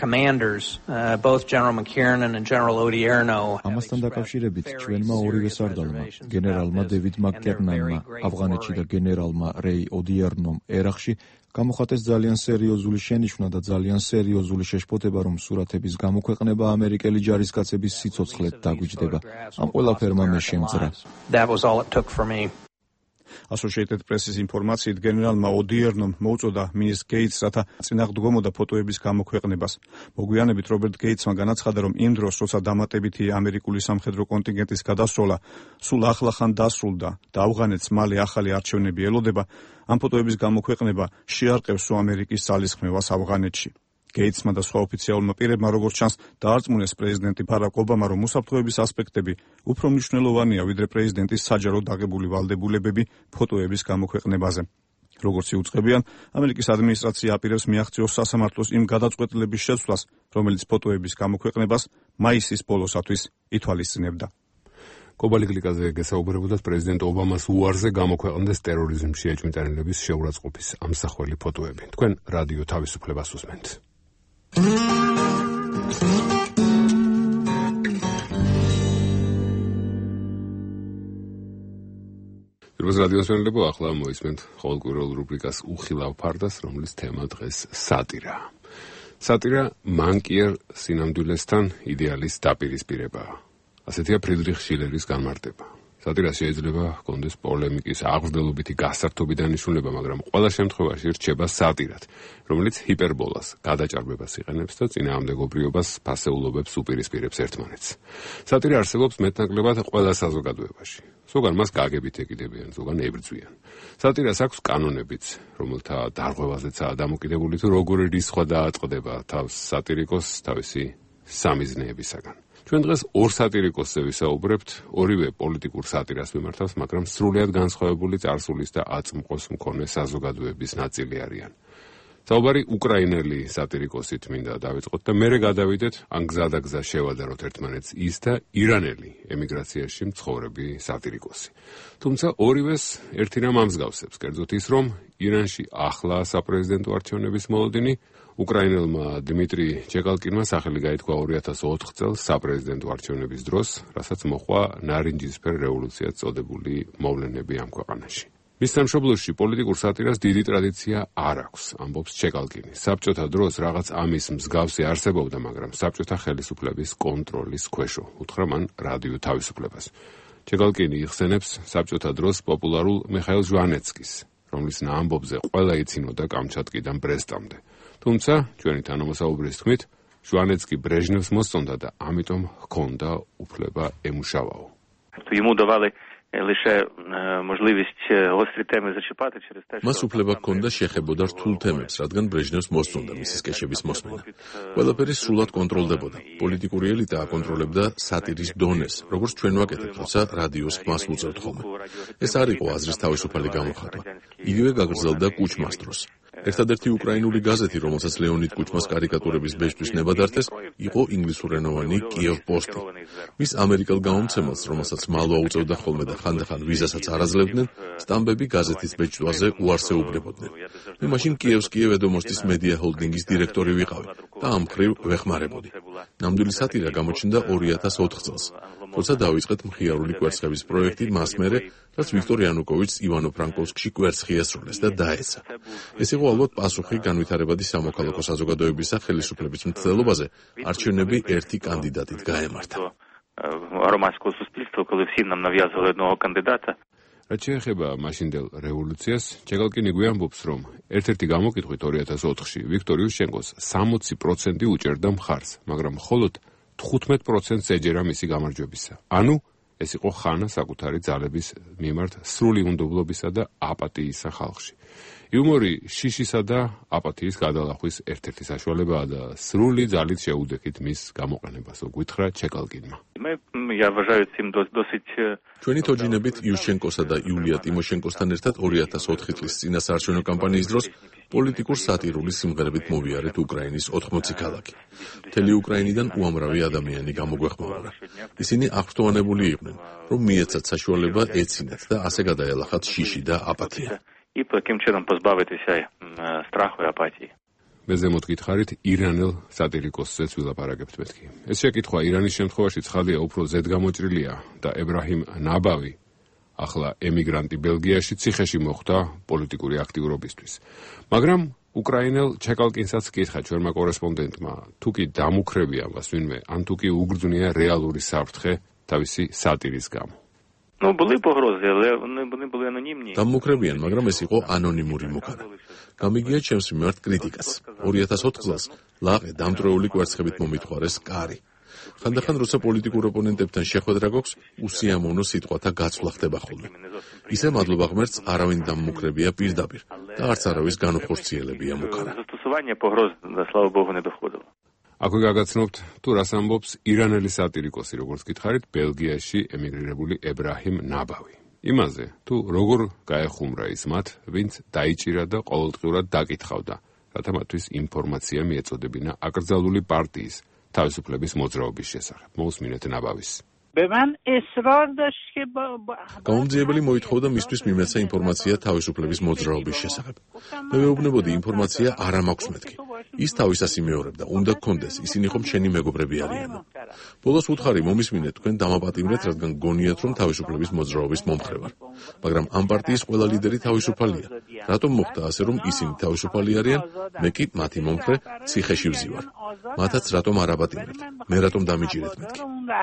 ამასთან დაკავშირებით ჩვენმა ორივე სარდალმა, გენერალმა დევიდ მაკკერნანმა ავღანეთში და გენერალმა რეი ოდიერნომ ერაყში გამოხატეს ძალიან სერიოზული შენიშვნა და ძალიან სერიოზული შეშფოთება, რომ სურათების გამოქვეყნება ამერიკელი ჯარისკაცების სიცოცხლედ დაგვიჯდება. ამ ყველაფერმა მე შემძრა. Associated Press-ის ინფორმაციით გენერალმა ოდიერნომ მოუწოდა მინისტრ გეიტსს, რათა წინააღმდეგობოდა ფოტოების გამოქვეყნებას. მოგვიანებით რობერტ გეიტსმა განაცხადა, რომ იმ დროს, როცა დამატებითი ამერიკული სამხედრო კონტინგენტის გადასროლა სულ ახლახან დასრულდა და ავღანეთს მალე ახალი არჩევნები ელოდება, ამ ფოტოების გამოქვეყნება შეარყევს ამერიკის ძალისხმევას ავღანეთში. გეიტსმა და სხვა ოფიციალურმა პირებმა, როგორც ჩანს, დაარწმუნეს პრეზიდენტი ბარაკ ობამა, რომ უსაფრთხოების ასპექტები უფრო მნიშვნელოვანია, ვიდრე პრეზიდენტის საჯაროდ აღებული ვალდებულებები ფოტოების გამოქვეყნებაზე. როგორც იუწყებიან, ამერიკის ადმინისტრაცია აპირებს მიაღწიოს სასამართლოს იმ გადაწყვეტილების შეცვლას, რომელიც ფოტოების გამოქვეყნებას მაისის ბოლოსათვის ითვალისწინებდა. კობალიგლიკაზე გესაუბრებოდათ პრეზიდენტ ობამას უარზე გამოქვეყნდეს ტერორიზმში ეჭვმიტანილების შეურაცხყოფის ამსახველი ფოტოები. თქვენ რადიო თავისუფლებას უსმენთ. პირველ რადიოს მენელებო, ახლა მოისმენთ ყოველკვირეულ რუბრიკას უხილავ ფარდას, რომლის თემა დღეს სატირაა. სატირა მანკიერ სინამდვილესთან იდეალის დაპირისპირებაა. ასეთია ფრიდრიხ შილერის განმარტება. სატირა შეიძლება ჰქონდეს პოლემიკის აღრძელობითი გასართობი დანიშნულება, მაგრამ ყველა შემთხვევაში რჩება სატირად, რომელიც ჰიპერბოლას, გადაჭარბებას იყენებს და წინააღმდეგობრიობას, ფასეულობებს უპირისპირებს ერთმანეთს. სატირა არსებობს მეტნაკლებად ყველა საზოგადოებაში. ზოგან მას გაგებით ეკიდებიან, ზოგან ებრძვიან. სატირას აქვს კანონებიც, რომელთა დარღვევაზეცაა დამოკიდებული, თუ როგორი რისხვა დააწყდება თავს სატირიკოს თავისი სამიზნეებისაგან. ჩვენ დღეს ორ სატირიკოსზე ვისაუბრებთ, ორივე პოლიტიკურ სატირას მიმართავს, მაგრამ სრულიად განსხვავებული წარსულის და აწმყოს მქონე საზოგადოების ნაწილი არიან. საუბარი უკრაინელი სატირიკოსით მინდა დავიწყოთ და მერე გადავიდეთ ან გზადაგზა შევადაროთ ერთმანეთს ის და ირანელი ემიგრაციაში მცხოვრები სატირიკოსი. თუმცა ორივეს ერთი რამ ამსგავსებს, კერძოდ ის, რომ ირანში ახლა საპრეზიდენტო არჩევნების მოლოდინი უკრაინელმა დიმიტრი ჩეკალკინმა სახელი გაითქვა ორი ათას ოთხ წელს საპრეზიდენტო არჩევნების დროს, რასაც მოჰყვა ნარინჯისფერ რევოლუციად წოდებული მოვლენები ამ ქვეყანაში. მის სამშობლოში პოლიტიკურ სატირას დიდი ტრადიცია არ აქვს, ამბობს ჩეკალკინი. საბჭოთა დროს რაღაც ამის მსგავსი არსებობდა, მაგრამ საბჭოთა ხელისუფლების კონტროლის ქვეშო, უთხრა მან რადიო თავისუფლებას. ჩეკალკინი იხსენებს საბჭოთა დროს პოპულარულ მიხაილ ჟვანეცკის, რომლის ამბობზე ყველა იცინოდა კამჩატკიდან ბრესტამდე. თუმცა, ჩვენი თანამოსაუბრის თქმით, ჟვანეცკი ბრეჟნევს მოსწონდა და ამიტომ ჰქონდა უფლება ემუშავაო. მას უფლება ჰქონდა შეხებოდა რთულ თემებს, რადგან ბრეჟნევს მოსწონდა მისის კეშების მოსმენა. ყველაფერი სრულად კონტროლდებოდა. პოლიტიკური ელიტა აკონტროლებდა სატირის დონეს, როგორც ჩვენ ვაკეთებთ, როცა რადიოს ხმას ვუწევთ ხოლმე. ეს არ იყო აზრის თავისუფალი გამოხატვა. იგივე გაგრძელდა კუჩმას დროს. ერთადერთი უკრაინული გაზეთი, რომელსაც ლეონიდ კუჩმას კარიკატურების ბეჭდვის ნება დართეს, იყო ინგლისურენოვანი კიევ პოსტი. მის ამერიკელ გამომცემელს, რომელსაც მალვა უწევდა ხოლმე და ხანდახან ვიზასაც არ აძლევდნენ, სტამბები გაზეთის ბეჭდვაზე უარს ეუბნებოდნენ. მე მაშინ კიევსკიე ვედომოსტის მედია ჰოლდინგის დირექტორი ვიყავი და ამ მხრივ ვეხმარებოდი. ნამდვილი სატირა გამოჩნდა ორი ათას ოთხ წელს, როცა დავიწყეთ მხიარული კვერცხების პროექტი მას მერე, რაც ვიქტორ იანუკოვიჩს ივანო-ფრანკოვსკში კვერცხი ესროლეს და დაეცა. ეს იყო ალბათ პასუხი განვითარებადი სამოქალაქო საზოგადოებისა ხელისუფლების მცდელობაზე არჩევნები ერთი კანდიდატით გაემართა. რაც შეეხება მაშინდელ რევოლუციას, ჩეკალკინი გვიამბობს, რომ ერთ-ერთი გამოკითხვით ორი ათას ოთხში ვიქტორ იუშჩენკოს სამოცი პროცენტი უჭერდა მხარს, მაგრამ მხოლოდ თხუთმეტ პროცენტს ეჯერა მისი გამარჯვებისა. ანუ ეს იყო ხანა საკუთარი ძალების მიმართ სრული უნდობლობისა და აპატიისა ხალხში. იუმორი შიშისა და აპათიის გადალახვის ერთ-ერთი საშუალებაა და სრული ძალით შეუდექით მის გამოყენებას, გითხრა ჩეკალკინმა. ჩვენი თოჯინებით იუშენკოსა და იულია ტიმოშენკოსთან ერთად ორი ათას ოთხი წლის წინა საარჩევნო კამპანიის დროს პოლიტიკურ სატირული სიმღერებით მოვიარეთ უკრაინის ოთხმოცი ქალაქი. მთელი უკრაინიდან უამრავი ადამიანი გამოგვეხმაურა. ისინი აღფრთოვანებული იყვნენ, რომ მიეცათ საშუალება ეცინათ და ასე გადაელახათ შიში და აპათია. І таким чином позбавитися страху і апатії. მე ზემოთ გითხარით ირანელ სატირიკოსზეც ვილაპარაკებთ მეთქი. ეს შეკითხვა ირანის შემთხვევაში ცხადია უფრო ზედგამოჭრილია და ებრაჰიმ ნაბავი ახლა ემიგრანტი ბელგიაში ციხეში მოხვდა პოლიტიკური აქტიურობისთვის. მაგრამ უკრაინელ ჩეკალკინსაც გითხრა ჩვენმა კორესპონდენტმა, თუ კი დამუქრებია მას ვინმე, ან თუ კი უგრძნია რეალური საფრთხე თავისი სატირის გამო. Ну, були погрози, але вони, вони були анонімні. დამუქრებიან, მაგრამ ეს იყო ანონიმური მუქარა. გამიგია ჩემს მიმართ კრიტიკას. ორი ათას ოთხ წელს ლაყე დამტრეული კვერცხებით მომითხვარეს კარი. ხანდახან როცა პოლიტიკურ ოპონენტებთან შეხვედრა გვაქვს, უსიამოვნო სიტყვათა გაცვლა ხდება ხოლმე. ისე მადლობა ღმერთს არავინ დამუქრებია პირდაპირ და არც არავის განუხორციელებია მუქარა. Застосування погроз, слава Богу, не доходило. აქვე გაგაცნობთ თუ რას ამბობს ირანელი სატირიკოსი, როგორც გითხარით, ბელგიაში ემიგრირებული ებრაჰიმ ნაბავი. იმაზე, თუ როგორ გაეხუმრა ის მათ, ვინც დაიჭირა და ყოველდღიურად დაკითხავდა, რათა მათთვის ინფორმაცია მიეწოდებინა აკრძალული პარტიის თავისუფლების მოძრაობის შესახებ. მოусმინეთ ნაბავის. به من اصرار داشت که با გამომძიებელი მოითხოვდა მისთვის მიმეცა ინფორმაცია თავისუფლების მოძრაობის შესახებ. მე მეუბნებოდი ინფორმაცია არ მაქვს მეთქი. ის თავისას იმეორებდა, უნდა გქონდეს, ისინი ხომ შენი მეგობრები არიანო. ბოლოს უთხარი მომისმინეთ თქვენ დამაპატიმრეთ, რადგან გონიათ რომ თავისუფლების მოძრაობის მომხრე ვარ. მაგრამ ამ პარტიის ყველა ლიდერი თავისუფალია. რატომ მოხდა ასე რომ ისინი თავისუფალი არიან, მე კი მათი მომხრე ციხეში ვზივარ. მათაც რატომ არ აპატიმრებთ? მე რატომ დამიჭირეთ მეთქი?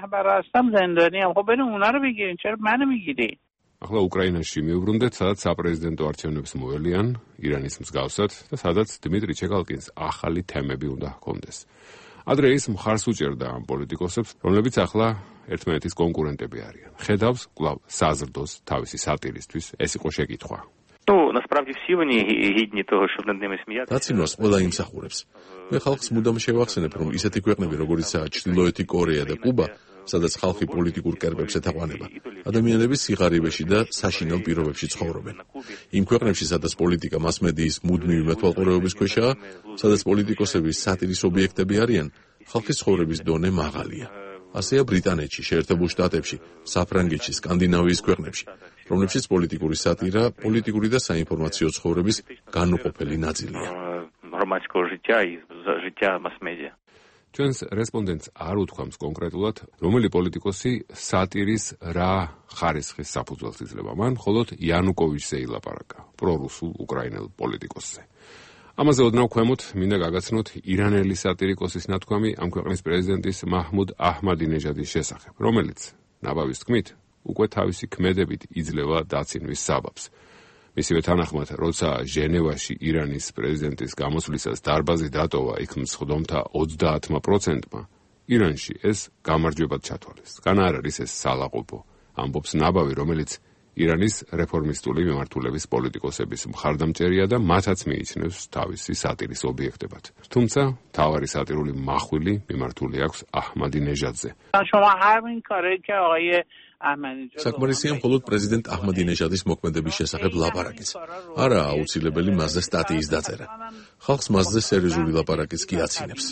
زندانیم خب بریم اونا رو بگیرین چرا منو میگیری ახლა უკრაინაში მივბრუნდეთ, სადაც საპრეზიდენტო არჩევნებს მოელიან ირანის მსგავსად და სადაც დმიტრი ჩეკალკინს ახალი თემები უნდა ჰქონდეს. ადრე ის მხარს უჭერდა ამ პოლიტიკოსებს, რომლებიც ახლა ერთმანეთის კონკურენტები არიან. ხედავს კვლავ საზრდოს თავისი სატირისთვის, ეს იყო შეკითხვა. Ну, насправді всі вони гідні того, щоб над ними сміятися. დაცინვას ყველა იმსახურებს. მე ხალხს მუდამ შევახსენებ, რომ ისეთი ქვეყნები, როგორიცაა ჩრდილოეთი კორეა და კუბა, სადაც ხალხი პოლიტიკურ კერპებს ეთაყვანება, ადამიანები სიღარიბეში და საშინელ პირობებში ცხოვრობენ. იმ ქვეყნებში, სადაც პოლიტიკა მასმედიის მუდმივი მეთვალყურეობის ქვეშაა, სადაც პოლიტიკოსები სატირის ობიექტები არიან, ხალხის ცხოვრების დონე მაღალია. ასეა ბრიტანეთში, შეერთებულ შტატებში, საფრანგეთში, სკანდინავიის ქვეყნებში, რომლებშიც პოლიტიკური სატირა, პოლიტიკური და საინფორმაციო ცხოვრების განუყოფელი ნაწილია. Громадського життя і життя мас-медіа. ჩვენს რესპონდენტს არ უთქვამს კონკრეტულად, რომელი პოლიტიკოსი სატირის რა ხარისხის საფუძველს იძლევა. მან მხოლოდ იანუკოვიჩზე ილაპარაკა, პრორუსულ უკრაინელ პოლიტიკოსზე. ამაზე ოდნავ ქვემოთ მინდა გაგაცნოთ ირანელი სატირიკოსის ნათქვამი ამ ქვეყნის პრეზიდენტის მაჰმუდ აჰმადინეჟადის შესახებ, რომელიც ნაბავის თქმით, უკვე თავისი ქმედებით იძლევა დაცინვის საბაბს. მისივე თანახმად, როცა ჟენევაში ირანის პრეზიდენტის გამოსვლისას დარბაზი დატოვა იქ მსხდომთა ოცდაათმა პროცენტმა, ირანში ეს გამარჯვებად ჩათვალეს. კანა არ არის ეს სალაყופო, ამბობს ნაბავი, რომელიც ირანის რეფორმისტული მიმართულების პოლიტიკოსების მხარდამჭერია და მათაც მიიჩნევს თავისი სატირის ობიექტებად. თუმცა, თავარი სატირული მახვილი მიმართული აქვს აჰმადინეჟადზე. شما همین کاری که آقای საკმარისია მხოლოდ პრეზიდენტ აჰმადინეჟადის მოქმედების შესახებ ლაპარაკიც. არაა აუცილებელი მასზე სტატიის დაწერა. ხალხს მასზე სერიოზული ლაპარაკიც კი აცინებს.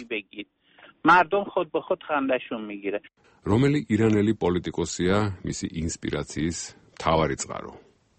مردم خود به خود خندشون میگیره. რომელი ირანელი პოლიტიკოსია მისი ინსპირაციის მთავარი წყარო?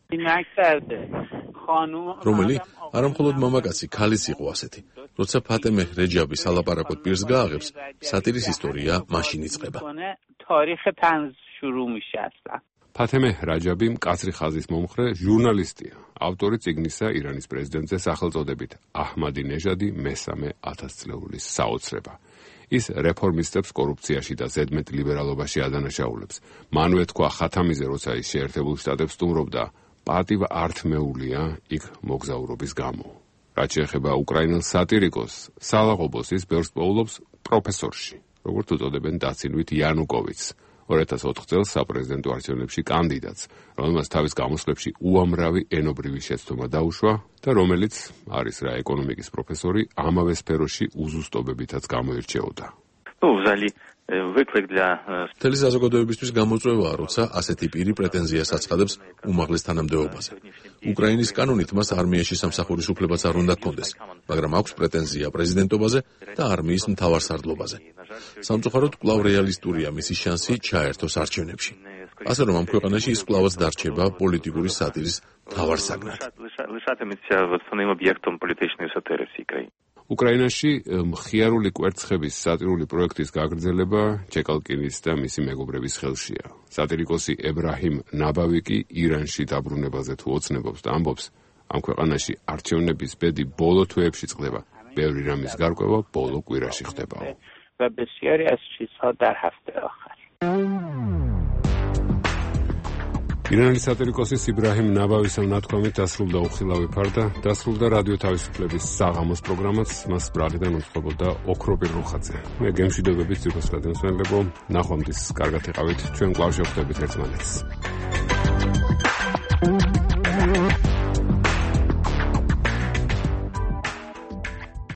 რომელი? არა მხოლოდ მამაკაცი, ქალიც იყო ასეთი. როცა ფატემე რეჯაბი სალაპარაკოდ პირს გააღებს, სატირის ისტორია მაშინ იწყება. تاریخ طنز شروع میشه اصلا. ფათემე რაჯაბი მკაცრი ხაზის მომხრე ჟურნალისტია, ავტორი წიგნისა ირანის პრეზიდენტზე სახელწოდებით აჰმადინეჟადი მესამე ათასწლეულის საოცრება. ის რეფორმისტებს კორუფციაში და ზედმეტ ლიბერალობაში ადანაშაულებს. მანვე თქვა ხათამიზე, როცა ის შეერთებულ შტატებს სტუმრობდა, პატივ ართმეულია იქ მოგზაურობის გამო. რაც შეეხება უკრაინელ სატირიკოს, სალაყოპოს ის ბევრს პოულობს პროფესორში, როგორც უწოდებენ დაცინვით იანუკოვიჩს, ორ ათას ოთხ წელს საპრეზიდენტო არჩევნებში კანდიდატს, რომელმაც თავის გამოსვლებში უამრავი ენობრივი შეცდომა დაუშვა და რომელიც არის რა ეკონომიკის პროფესორი, ამავე სფეროში უზუსტობებითაც გამოირჩეოდა. მთელი საზოგადოებისთვის გამოწვევაა, როცა ასეთი პირი პრეტენზიას აცხადებს უმაღლეს თანამდებობაზე. უკრაინის კანონით მას არმიაში სამსახურის უფლებაც არ უნდა ჰქონდეს, მაგრამ აქვს პრეტენზია პრეზიდენტობაზე და არმიის მთავარსარდლობაზე. სამწუხაროდ კვლავ რეალისტურია მისი შანსი ჩაერთოს არჩევნებში. ასე რომ ამ ქვეყანაში ის კვლავაც დარჩება პოლიტიკური სატირის მთავარსაგნად. უკრაინაში მხიარული კვერცხების სატირული პროექტის გაგრძელება ჩეკალკინის და მისი მეგობრების ხელშია. სატირიკოსი ებრაჰიმ ნაბავი კი ირანში დაბრუნებაზე თუ ოცნებობს და ამბობს, ამ ქვეყანაში არჩევნების ბედი ბოლო თვეებში წყდება, ბევრი რამის გარკვევა ბოლო კვირაში ხდებაო. و بسیاری از چیزها در هفته آخر. ირანელი სატირიკოსის იბრაჰიმ ნაბავის ნათქვამით დასრულდა უხილავი ფარდა, დასრულდა რადიო თავისუფლების საღამოს პროგრამაც, მას ბრალიდან უწყობოდა ოქროპირ რუხაძე. მე გემშვიდობებით ძირფოს რადიოს მეგობრებო, ნახვამდის კარგად იყავით, ჩვენ კვლავ შევხვდებით ერთმანეთს.